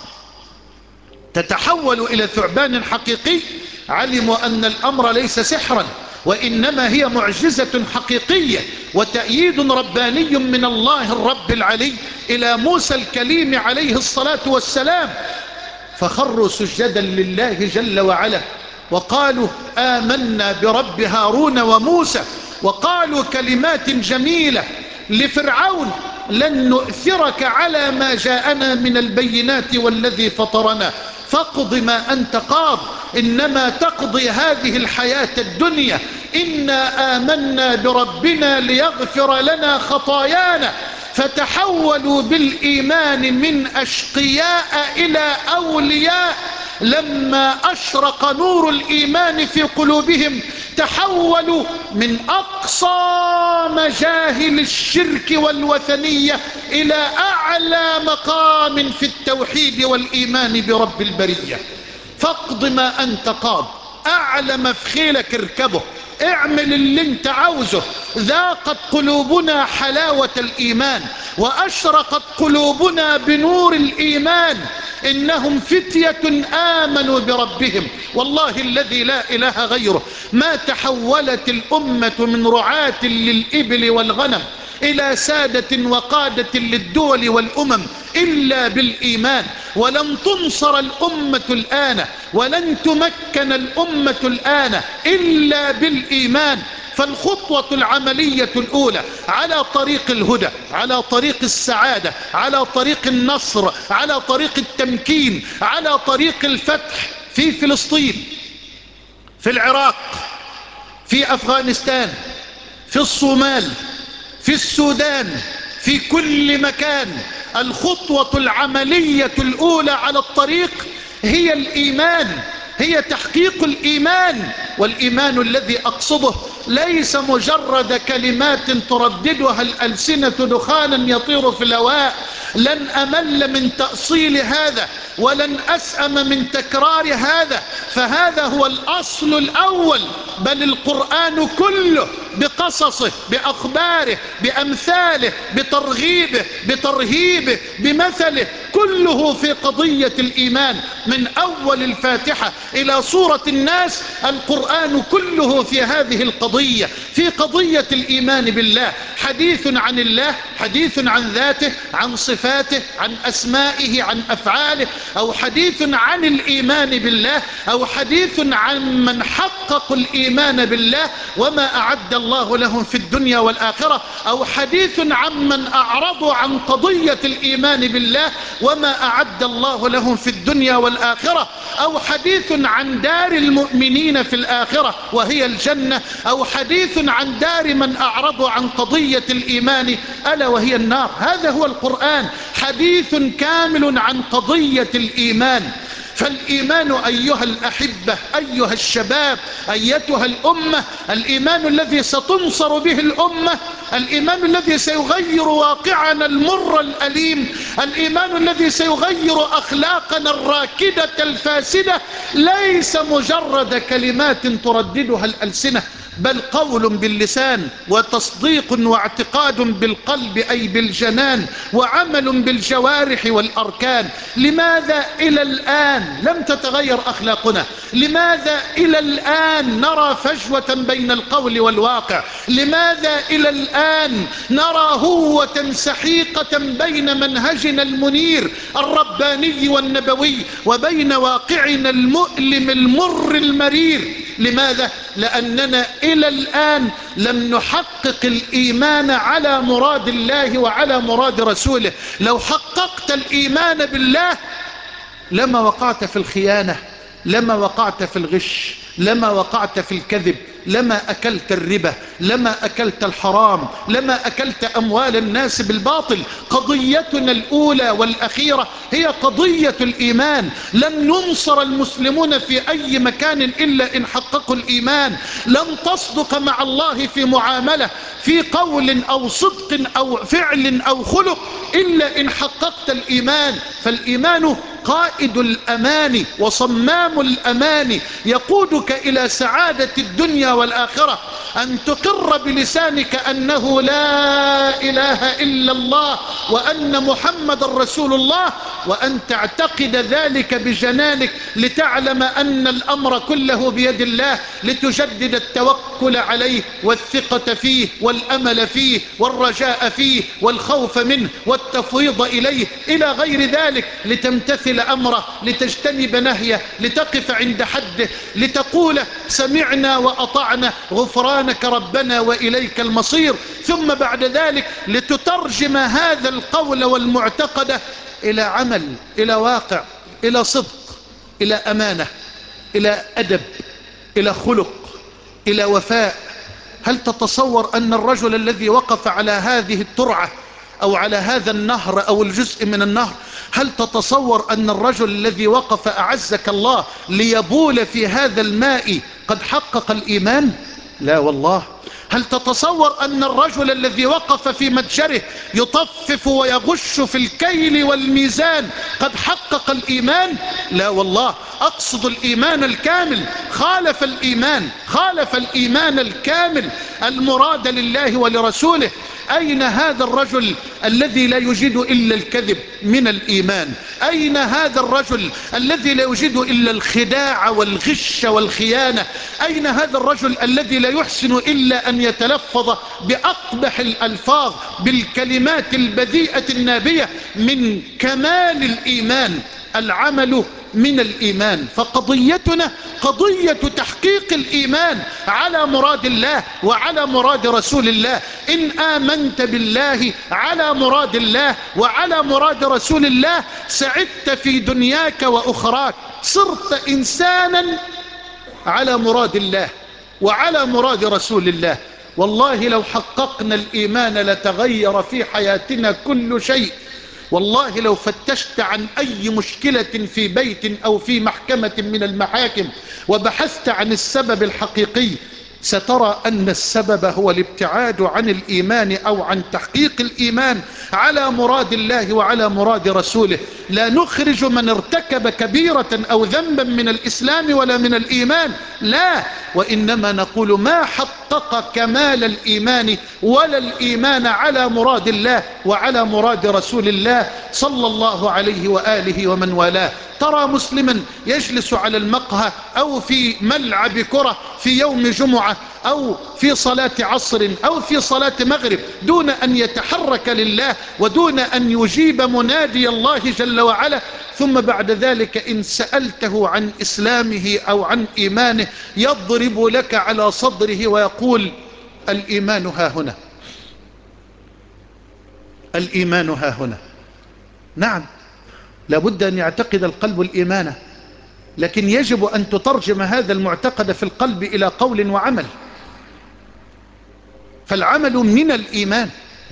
تتحول إلى ثعبان حقيقي، علموا أن الأمر ليس سحرا، وإنما هي معجزة حقيقية وتأييد رباني من الله الرب العلي إلى موسى الكليم عليه الصلاة والسلام. فخروا سجدا لله جل وعلا وقالوا آمنا برب هارون وموسى، وقالوا كلمات جميلة لفرعون: لن نؤثرك على ما جاءنا من البينات والذي فطرنا، فاقض ما أنت قاض، إنما تقضي هذه الحياة الدنيا، إنا آمنا بربنا ليغفر لنا خطايانا. فتحولوا بالإيمان من أشقياء إلى أولياء. لما أشرق نور الإيمان في قلوبهم تحولوا من أقصى مجاهل الشرك والوثنية إلى أعلى مقام في التوحيد والإيمان برب البرية. فاقض ما أنت قاض، أعلى مفخيلك اركبه، اعمل اللي انت عاوزه. ذاقت قلوبنا حلاوة الإيمان وأشرقت قلوبنا بنور الإيمان. إنهم فتية آمنوا بربهم، والله الذي لا إله غيره ما تحولت الأمة من رعاة للإبل والغنم إلى سادة وقادة للدول والأمم إلا بالإيمان. ولن تنصر الأمة الآن ولن تمكن الأمة الآن إلا بالإيمان. فالخطوة العملية الأولى على طريق الهدى، على طريق السعادة، على طريق النصر، على طريق التمكين، على طريق الفتح في فلسطين، في العراق، في أفغانستان، في الصومال، في السودان، في كل مكان. الخطوة العملية الأولى على الطريق هي الإيمان، هي تحقيق الإيمان. والإيمان الذي أقصده ليس مجرد كلمات ترددها الألسنة دخانا يطير في الهواء. لن أمل من تأصيل هذا ولن أسأم من تكرار هذا، فهذا هو الأصل الأول. بل القرآن كله بقصصه، بأخباره، بأمثاله، بترغيبه، بترهيبه، بمثله، كله في قضية الإيمان. من أول الفاتحة إلى سورة الناس القرآن كله في هذه القضية، في قضية الإيمان بالله. حديث عن الله، حديث عن ذاته، عن صفاته، عن أسمائه، عن أفعاله، أو حديث عن الإيمان بالله، أو حديث عن من حققوا الإيمان بالله وما أعد الله لهم في الدنيا والآخرة، أو حديث عن من أعرضوا عن قضية الإيمان بالله وما أعد الله لهم في الدنيا والآخرة، أو حديث عن دار المؤمنين في الآخرة وهي الجنة، أو حديث عن دار من أعرضوا عن قضية الإيمان ألا وهي النار. هذا هو القرآن، حديث كامل عن قضية الإيمان. فالإيمان أيها الأحبة، أيها الشباب، أيتها الأمة، الإيمان الذي ستنصر به الأمة، الإيمان الذي سيغير واقعنا المر الأليم، الإيمان الذي سيغير أخلاقنا الراكدة الفاسدة، ليس مجرد كلمات ترددها الألسنة، بل قول باللسان وتصديق واعتقاد بالقلب أي بالجنان، وعمل بالجوارح والأركان. لماذا إلى الآن لم تتغير أخلاقنا؟ لماذا إلى الآن نرى فجوة بين القول والواقع؟ لماذا إلى الآن نرى هوة سحيقة بين منهجنا المنير الرباني والنبوي وبين واقعنا المؤلم المر المرير؟ لماذا؟ لأننا إلى الآن لم نحقق الإيمان على مراد الله وعلى مراد رسوله. لو حققت الإيمان بالله لما وقعت في الخيانة، لما وقعت في الغش، لما وقعت في الكذب، لما أكلت الربا، لما أكلت الحرام، لما أكلت أموال الناس بالباطل. قضيتنا الأولى والأخيرة هي قضية الإيمان. لن ينصر المسلمون في أي مكان إلا إن حققوا الإيمان. لن تصدق مع الله في معاملة، في قول أو صدق أو فعل أو خلق، إلا إن حققت الإيمان. فالإيمان قائد الأمان وصمام الأمان، يقودك إلى سعادة الدنيا والآخرة. أن تقر بلسانك أنه لا إله إلا الله وأن محمد رسول الله، وأن تعتقد ذلك بجنانك لتعلم أن الأمر كله بيد الله، لتجدد التوكل عليه والثقة فيه والأمل فيه والرجاء فيه والخوف منه والتفويض إليه إلى غير ذلك، لتمتثل أمره، لتجتنب نهيه، لتقف عند حده، لتقول سمعنا وأطعنا غفرانك ربنا وإليك المصير. ثم بعد ذلك لتترجم هذا القول والمعتقد إلى عمل، إلى واقع، إلى صدق، إلى أمانة، إلى أدب، إلى خلق، إلى وفاء. هل تتصور أن الرجل الذي وقف على هذه الترعة أو على هذا النهر أو الجزء من النهر، هل تتصور أن الرجل الذي وقف أعزك الله ليبول في هذا الماء قد حقق الإيمان؟ لا والله. هل تتصور أن الرجل الذي وقف في متجره يطفف ويغش في الكيل والميزان قد حقق الإيمان؟ لا والله. أقصد الإيمان الكامل. خالف الإيمان، خالف الإيمان الكامل المراد لله ولرسوله. أين هذا الرجل الذي لا يجد إلا الكذب من الإيمان؟ أين هذا الرجل الذي لا يجد إلا الخداع والغش والخيانة؟ أين هذا الرجل الذي لا يحسن إلا أن يتلفظ بأقبح الألفاظ بالكلمات البذيئة النابية؟ من كمال الإيمان العمل من الإيمان. فقضيتنا قضية تحقيق الإيمان على مراد الله وعلى مراد رسول الله. إن آمنت بالله على مراد الله وعلى مراد رسول الله سعدت في دنياك وأخراك، صرت إنسانا على مراد الله وعلى مراد رسول الله. والله لو حققنا الإيمان لتغير في حياتنا كل شيء. والله لو فتشت عن أي مشكلة في بيت أو في محكمة من المحاكم وبحثت عن السبب الحقيقي سترى أن السبب هو الابتعاد عن الإيمان أو عن تحقيق الإيمان على مراد الله وعلى مراد رسوله. لا نخرج من ارتكب كبيرة أو ذنبا من الإسلام ولا من الإيمان، لا، وإنما نقول ما حقق كمال الإيمان ولا الإيمان على مراد الله وعلى مراد رسول الله صلى الله عليه وآله ومن والاه. ترى مسلما يجلس على المقهى أو في ملعب كرة في يوم جمعة أو في صلاة عصر أو في صلاة مغرب دون أن يتحرك لله ودون أن يجيب منادي الله جل وعلا، ثم بعد ذلك إن سألته عن إسلامه أو عن إيمانه يضرب لك على صدره ويقول الإيمان ها هنا، الإيمان ها هنا. نعم، لابد أن يعتقد القلب الإيمان، لكن يجب أن تترجم هذا المعتقد في القلب إلى قول وعمل. فالعمل من الإيمان،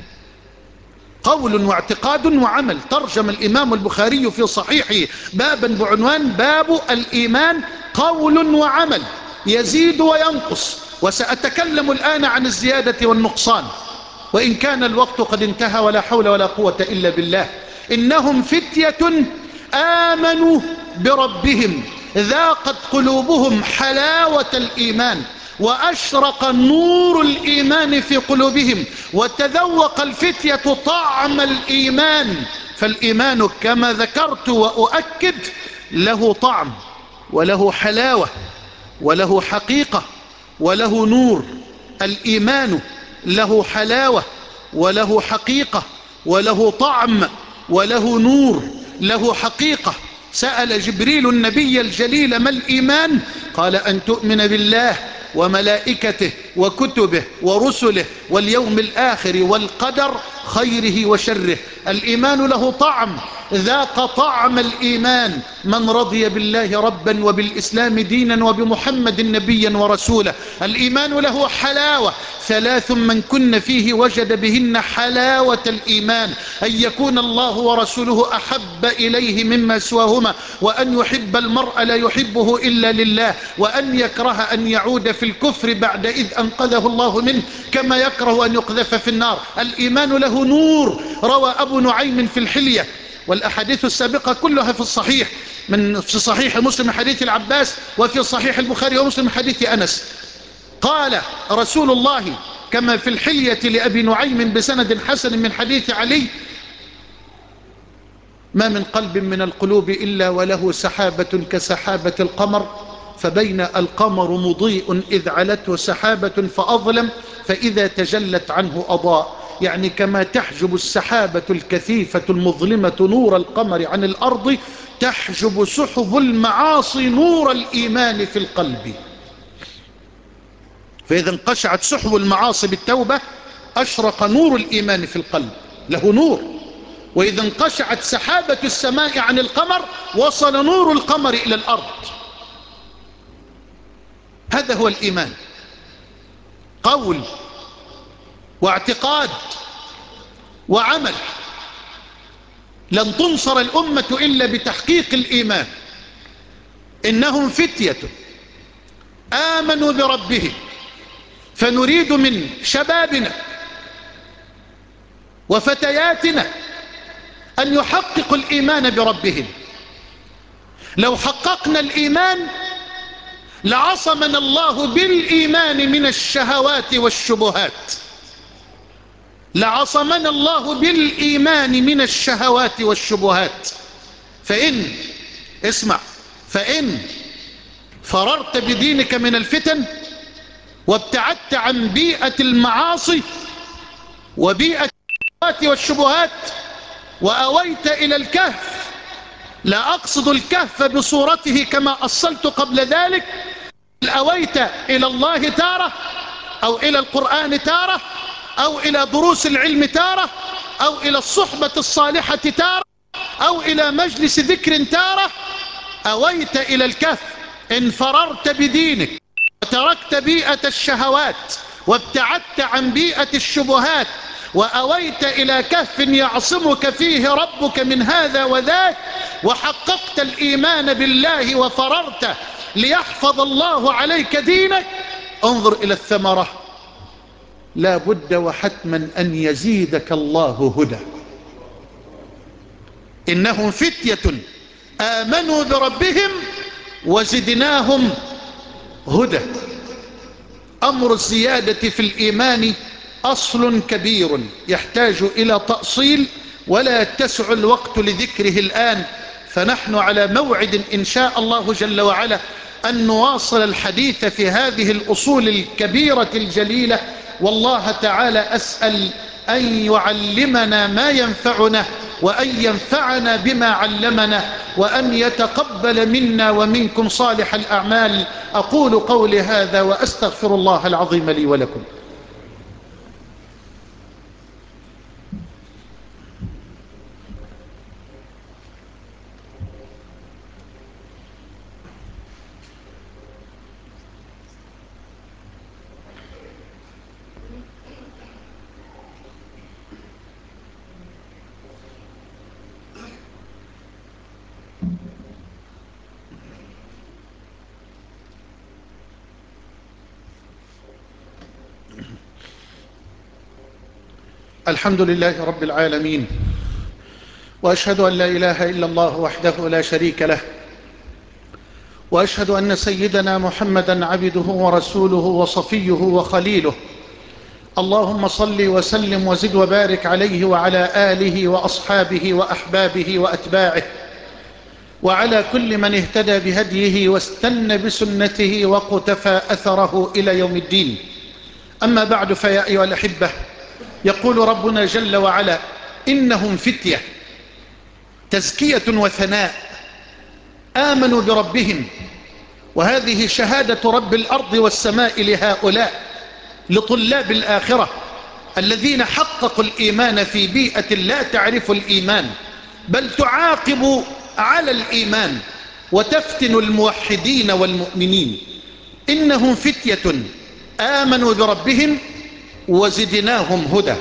قول واعتقاد وعمل. ترجم الإمام البخاري في صحيحه بابا بعنوان باب الإيمان قول وعمل يزيد وينقص. وسأتكلم الآن عن الزيادة والنقصان، وإن كان الوقت قد انتهى ولا حول ولا قوة إلا بالله. إنهم فتية آمنوا بربهم ذاقت قلوبهم حلاوة الإيمان وأشرق نور الإيمان في قلوبهم وتذوق الفتية طعم الإيمان. فالإيمان كما ذكرت وأؤكد له طعم وله حلاوة وله حقيقة وله نور. الإيمان له حلاوة وله حقيقة وله طعم وله نور له حقيقة. سأل جبريل النبي الجليل ما الإيمان؟ قال أن تؤمن بالله وملائكته وكتبه ورسله واليوم الآخر والقدر خيره وشره. الإيمان له طعم، ذاق طعم الإيمان من رضي بالله ربا وبالإسلام دينا وبمحمد نبيا ورسولا. الإيمان له حلاوة، ثلاث من كن فيه وجد بهن حلاوة الإيمان: أن يكون الله ورسوله أحب إليه مما سواهما، وأن يحب المرء لا يحبه إلا لله، وأن يكره أن يعود في الكفر بعد إذ أنقذه الله منه، كما يكره أن يقذف في النار. الإيمان له نور. روى أبو نعيم في الحلية، والأحاديث السابقة كلها في الصحيح، في صحيح مسلم حديث العباس، وفي صحيح البخاري ومسلم حديث أنس، قال رسول الله كما في الحلية لأبي نعيم بسند حسن من حديث علي: ما من قلب من القلوب إلا وله سحابة كسحابة القمر، فبين القمر مضيء إذ علته سحابة فأظلم، فإذا تجلت عنه أضاء. يعني كما تحجب السحابة الكثيفة المظلمة نور القمر عن الأرض، تحجب سحب المعاصي نور الإيمان في القلب. فإذا انقشعت سحب المعاصي بالتوبة أشرق نور الإيمان في القلب، له نور. وإذا انقشعت سحابة السماء عن القمر وصل نور القمر إلى الأرض. هذا هو الإيمان، قول واعتقاد وعمل. لن تنصر الأمة إلا بتحقيق الإيمان. إنهم فتية آمنوا بربهم، فنريد من شبابنا وفتياتنا أن يحققوا الإيمان بربهم. لو حققنا الإيمان لعصمنا الله بالإيمان من الشهوات والشبهات، لعصمنا الله بالإيمان من الشهوات والشبهات. فإن فررت بدينك من الفتن وابتعدت عن بيئة المعاصي وبيئة الشهوات والشبهات وأويت إلى الكهف لا أقصد الكهف بصورته كما أصلت قبل ذلك، أويت إلى الله تارة، أو إلى القرآن تارة، أو إلى دروس العلم تارة، أو إلى الصحبة الصالحة تارة، أو إلى مجلس ذكر تارة. أويت إلى الكهف إن فررت بدينك وتركت بيئة الشهوات وابتعدت عن بيئة الشبهات، وأويت إلى كهف يعصمك فيه ربك من هذا وذاك، وحققت الإيمان بالله وفررت ليحفظ الله عليك دينك. انظر إلى الثمرة، لا بد وحتما أن يزيدك الله هدى. إنهم فتية آمنوا بربهم وزدناهم هدى. أمر الزيادة في الإيمان أصل كبير يحتاج إلى تأصيل، ولا يتسع الوقت لذكره الآن، فنحن على موعد إن شاء الله جل وعلا أن نواصل الحديث في هذه الأصول الكبيرة الجليلة. والله تعالى أسأل أن يعلمنا ما ينفعنا، وأن ينفعنا بما علمنا، وأن يتقبل منا ومنكم صالح الأعمال. أقول قولي هذا وأستغفر الله العظيم لي ولكم. الحمد لله رب العالمين، وأشهد أن لا إله إلا الله وحده لا شريك له، وأشهد أن سيدنا محمدا عبده ورسوله وصفيه وخليله. اللهم صل وسلم وزد وبارك عليه وعلى آله وأصحابه وأحبابه وأتباعه، وعلى كل من اهتدى بهديه واستنى بسنته وقتفى أثره إلى يوم الدين. أما بعد، فيا أيها الأحبة، يقول ربنا جل وعلا: إنهم فتية، تزكية وثناء، آمنوا بربهم. وهذه شهادة رب الأرض والسماء لهؤلاء، لطلاب الآخرة الذين حققوا الإيمان في بيئة لا تعرف الإيمان، بل تعاقب على الإيمان وتفتن الموحدين والمؤمنين. إنهم فتية آمنوا بربهم وزدناهم هدى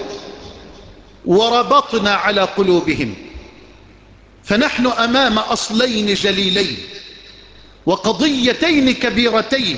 وربطنا على قلوبهم. فنحن أمام أصلين جليلين وقضيتين كبيرتين.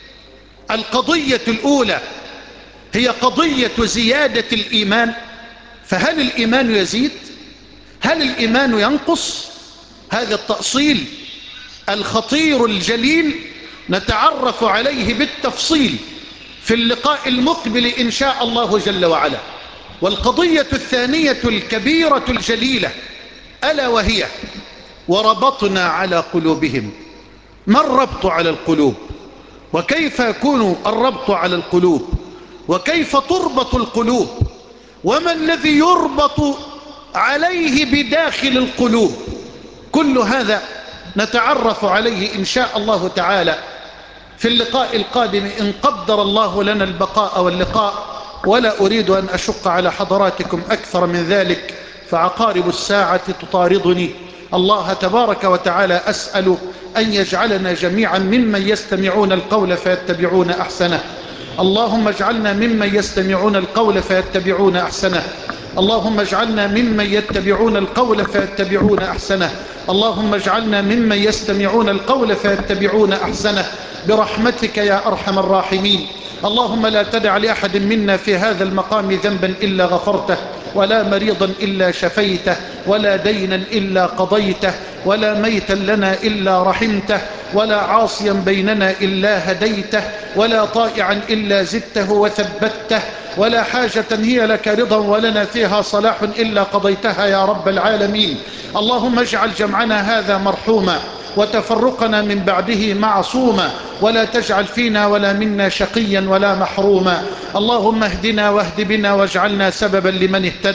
القضية الأولى هي قضية زيادة الإيمان، فهل الإيمان يزيد؟ هل الإيمان ينقص؟ هذا التأصيل الخطير الجليل نتعرف عليه بالتفصيل في اللقاء المقبل إن شاء الله جل وعلا. والقضية الثانية الكبيرة الجليلة ألا وهي: وربطنا على قلوبهم. ما الربط على القلوب؟ وكيف يكون الربط على القلوب؟ وكيف تربط القلوب؟ وما الذي يربط عليه بداخل القلوب؟ كل هذا نتعرف عليه إن شاء الله تعالى في اللقاء القادم إن قدر الله لنا البقاء واللقاء. ولا أريد أن أشق على حضراتكم أكثر من ذلك، فعقارب الساعة تطاردني. الله تبارك وتعالى أسأل أن يجعلنا جميعا ممن يستمعون القول فيتبعون أحسنه. اللهم اجعلنا ممن يستمعون القول فيتبعون أحسنه. اللهم اجعلنا ممن يتبعون القول فيتبعون أحسنه. اللهم اجعلنا ممن يستمعون القول فيتبعون أحسنه برحمتك يا أرحم الراحمين. اللهم لا تدع لأحد منا في هذا المقام ذنبا إلا غفرته، ولا مريضا إلا شفيته، ولا دينا إلا قضيته، ولا ميتا لنا إلا رحمته، ولا عاصيا بيننا إلا هديته، ولا طائعا إلا زدته وثبته، ولا حاجة هي لك رضا ولنا فيها صلاح إلا قضيتها يا رب العالمين. اللهم اجعل جمعنا هذا مرحوما، وتفرقنا من بعده معصوما، ولا تجعل فينا ولا منا شقيا ولا محروما. اللهم اهدنا واهد بنا واجعلنا سببا لمن اهتدى.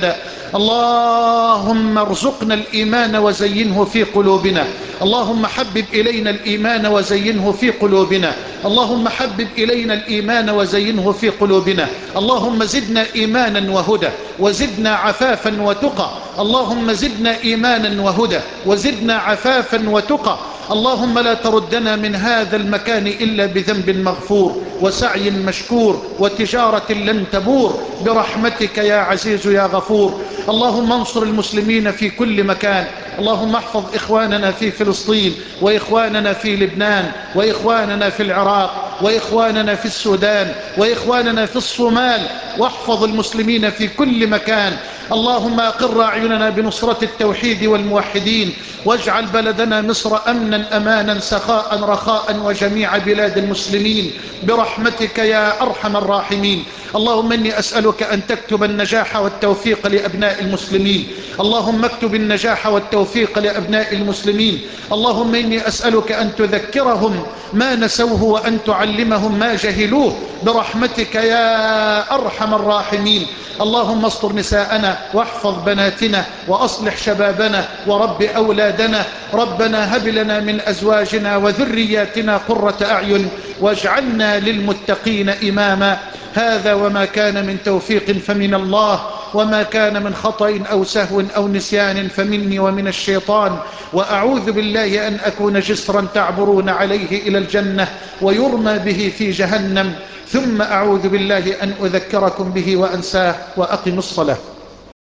اللهم ارزقنا الإيمان وزينه في قلوبنا. اللهم حبب إلينا الإيمان وزينه في قلوبنا. اللهم حبب إلينا الإيمان وزينه في قلوبنا. اللهم زدنا إيمانا وهدى وزدنا عفافا وتقى. اللهم زدنا إيمانا وهدى وزدنا عفافا وتقى. اللهم لا تردنا من هذا المكان إلا بذنب مغفور وسعي مشكور وتجارة لن تبور برحمتك يا عزيز يا غفور. اللهم انصر المسلمين في كل مكان. اللهم احفظ إخواننا في فلسطين وإخواننا في لبنان وإخواننا في العراق وإخواننا في السودان وإخواننا في الصومال، واحفظ المسلمين في كل مكان. اللهم أقر أعيننا بنصرة التوحيد والموحدين، واجعل بلدنا مصر أمنا أمانا سخاء رخاء وجميع بلاد المسلمين برحمتك يا أرحم الراحمين. اللهم إني أسألك أن تكتب النجاح والتوفيق لأبناء المسلمين. اللهم اكتب النجاح والتوفيق لأبناء المسلمين. اللهم إني أسألك أن تذكرهم ما نسوه وأن تعلمهم ما جهلوه برحمتك يا أرحم الراحمين. اللهم استر نساءنا واحفظ بناتنا وأصلح شبابنا ورب أولادنا. ربنا هب لنا من أزواجنا وذرياتنا قرة أعين واجعلنا للمتقين إماما. هذا وما كان من توفيق فمن الله، وما كان من خطأ أو سهو أو نسيان فمني ومن الشيطان. وأعوذ بالله أن أكون جسرا تعبرون عليه إلى الجنة ويرمى به في جهنم، ثم أعوذ بالله أن أذكركم به وأنساه. وأقم الصلاة.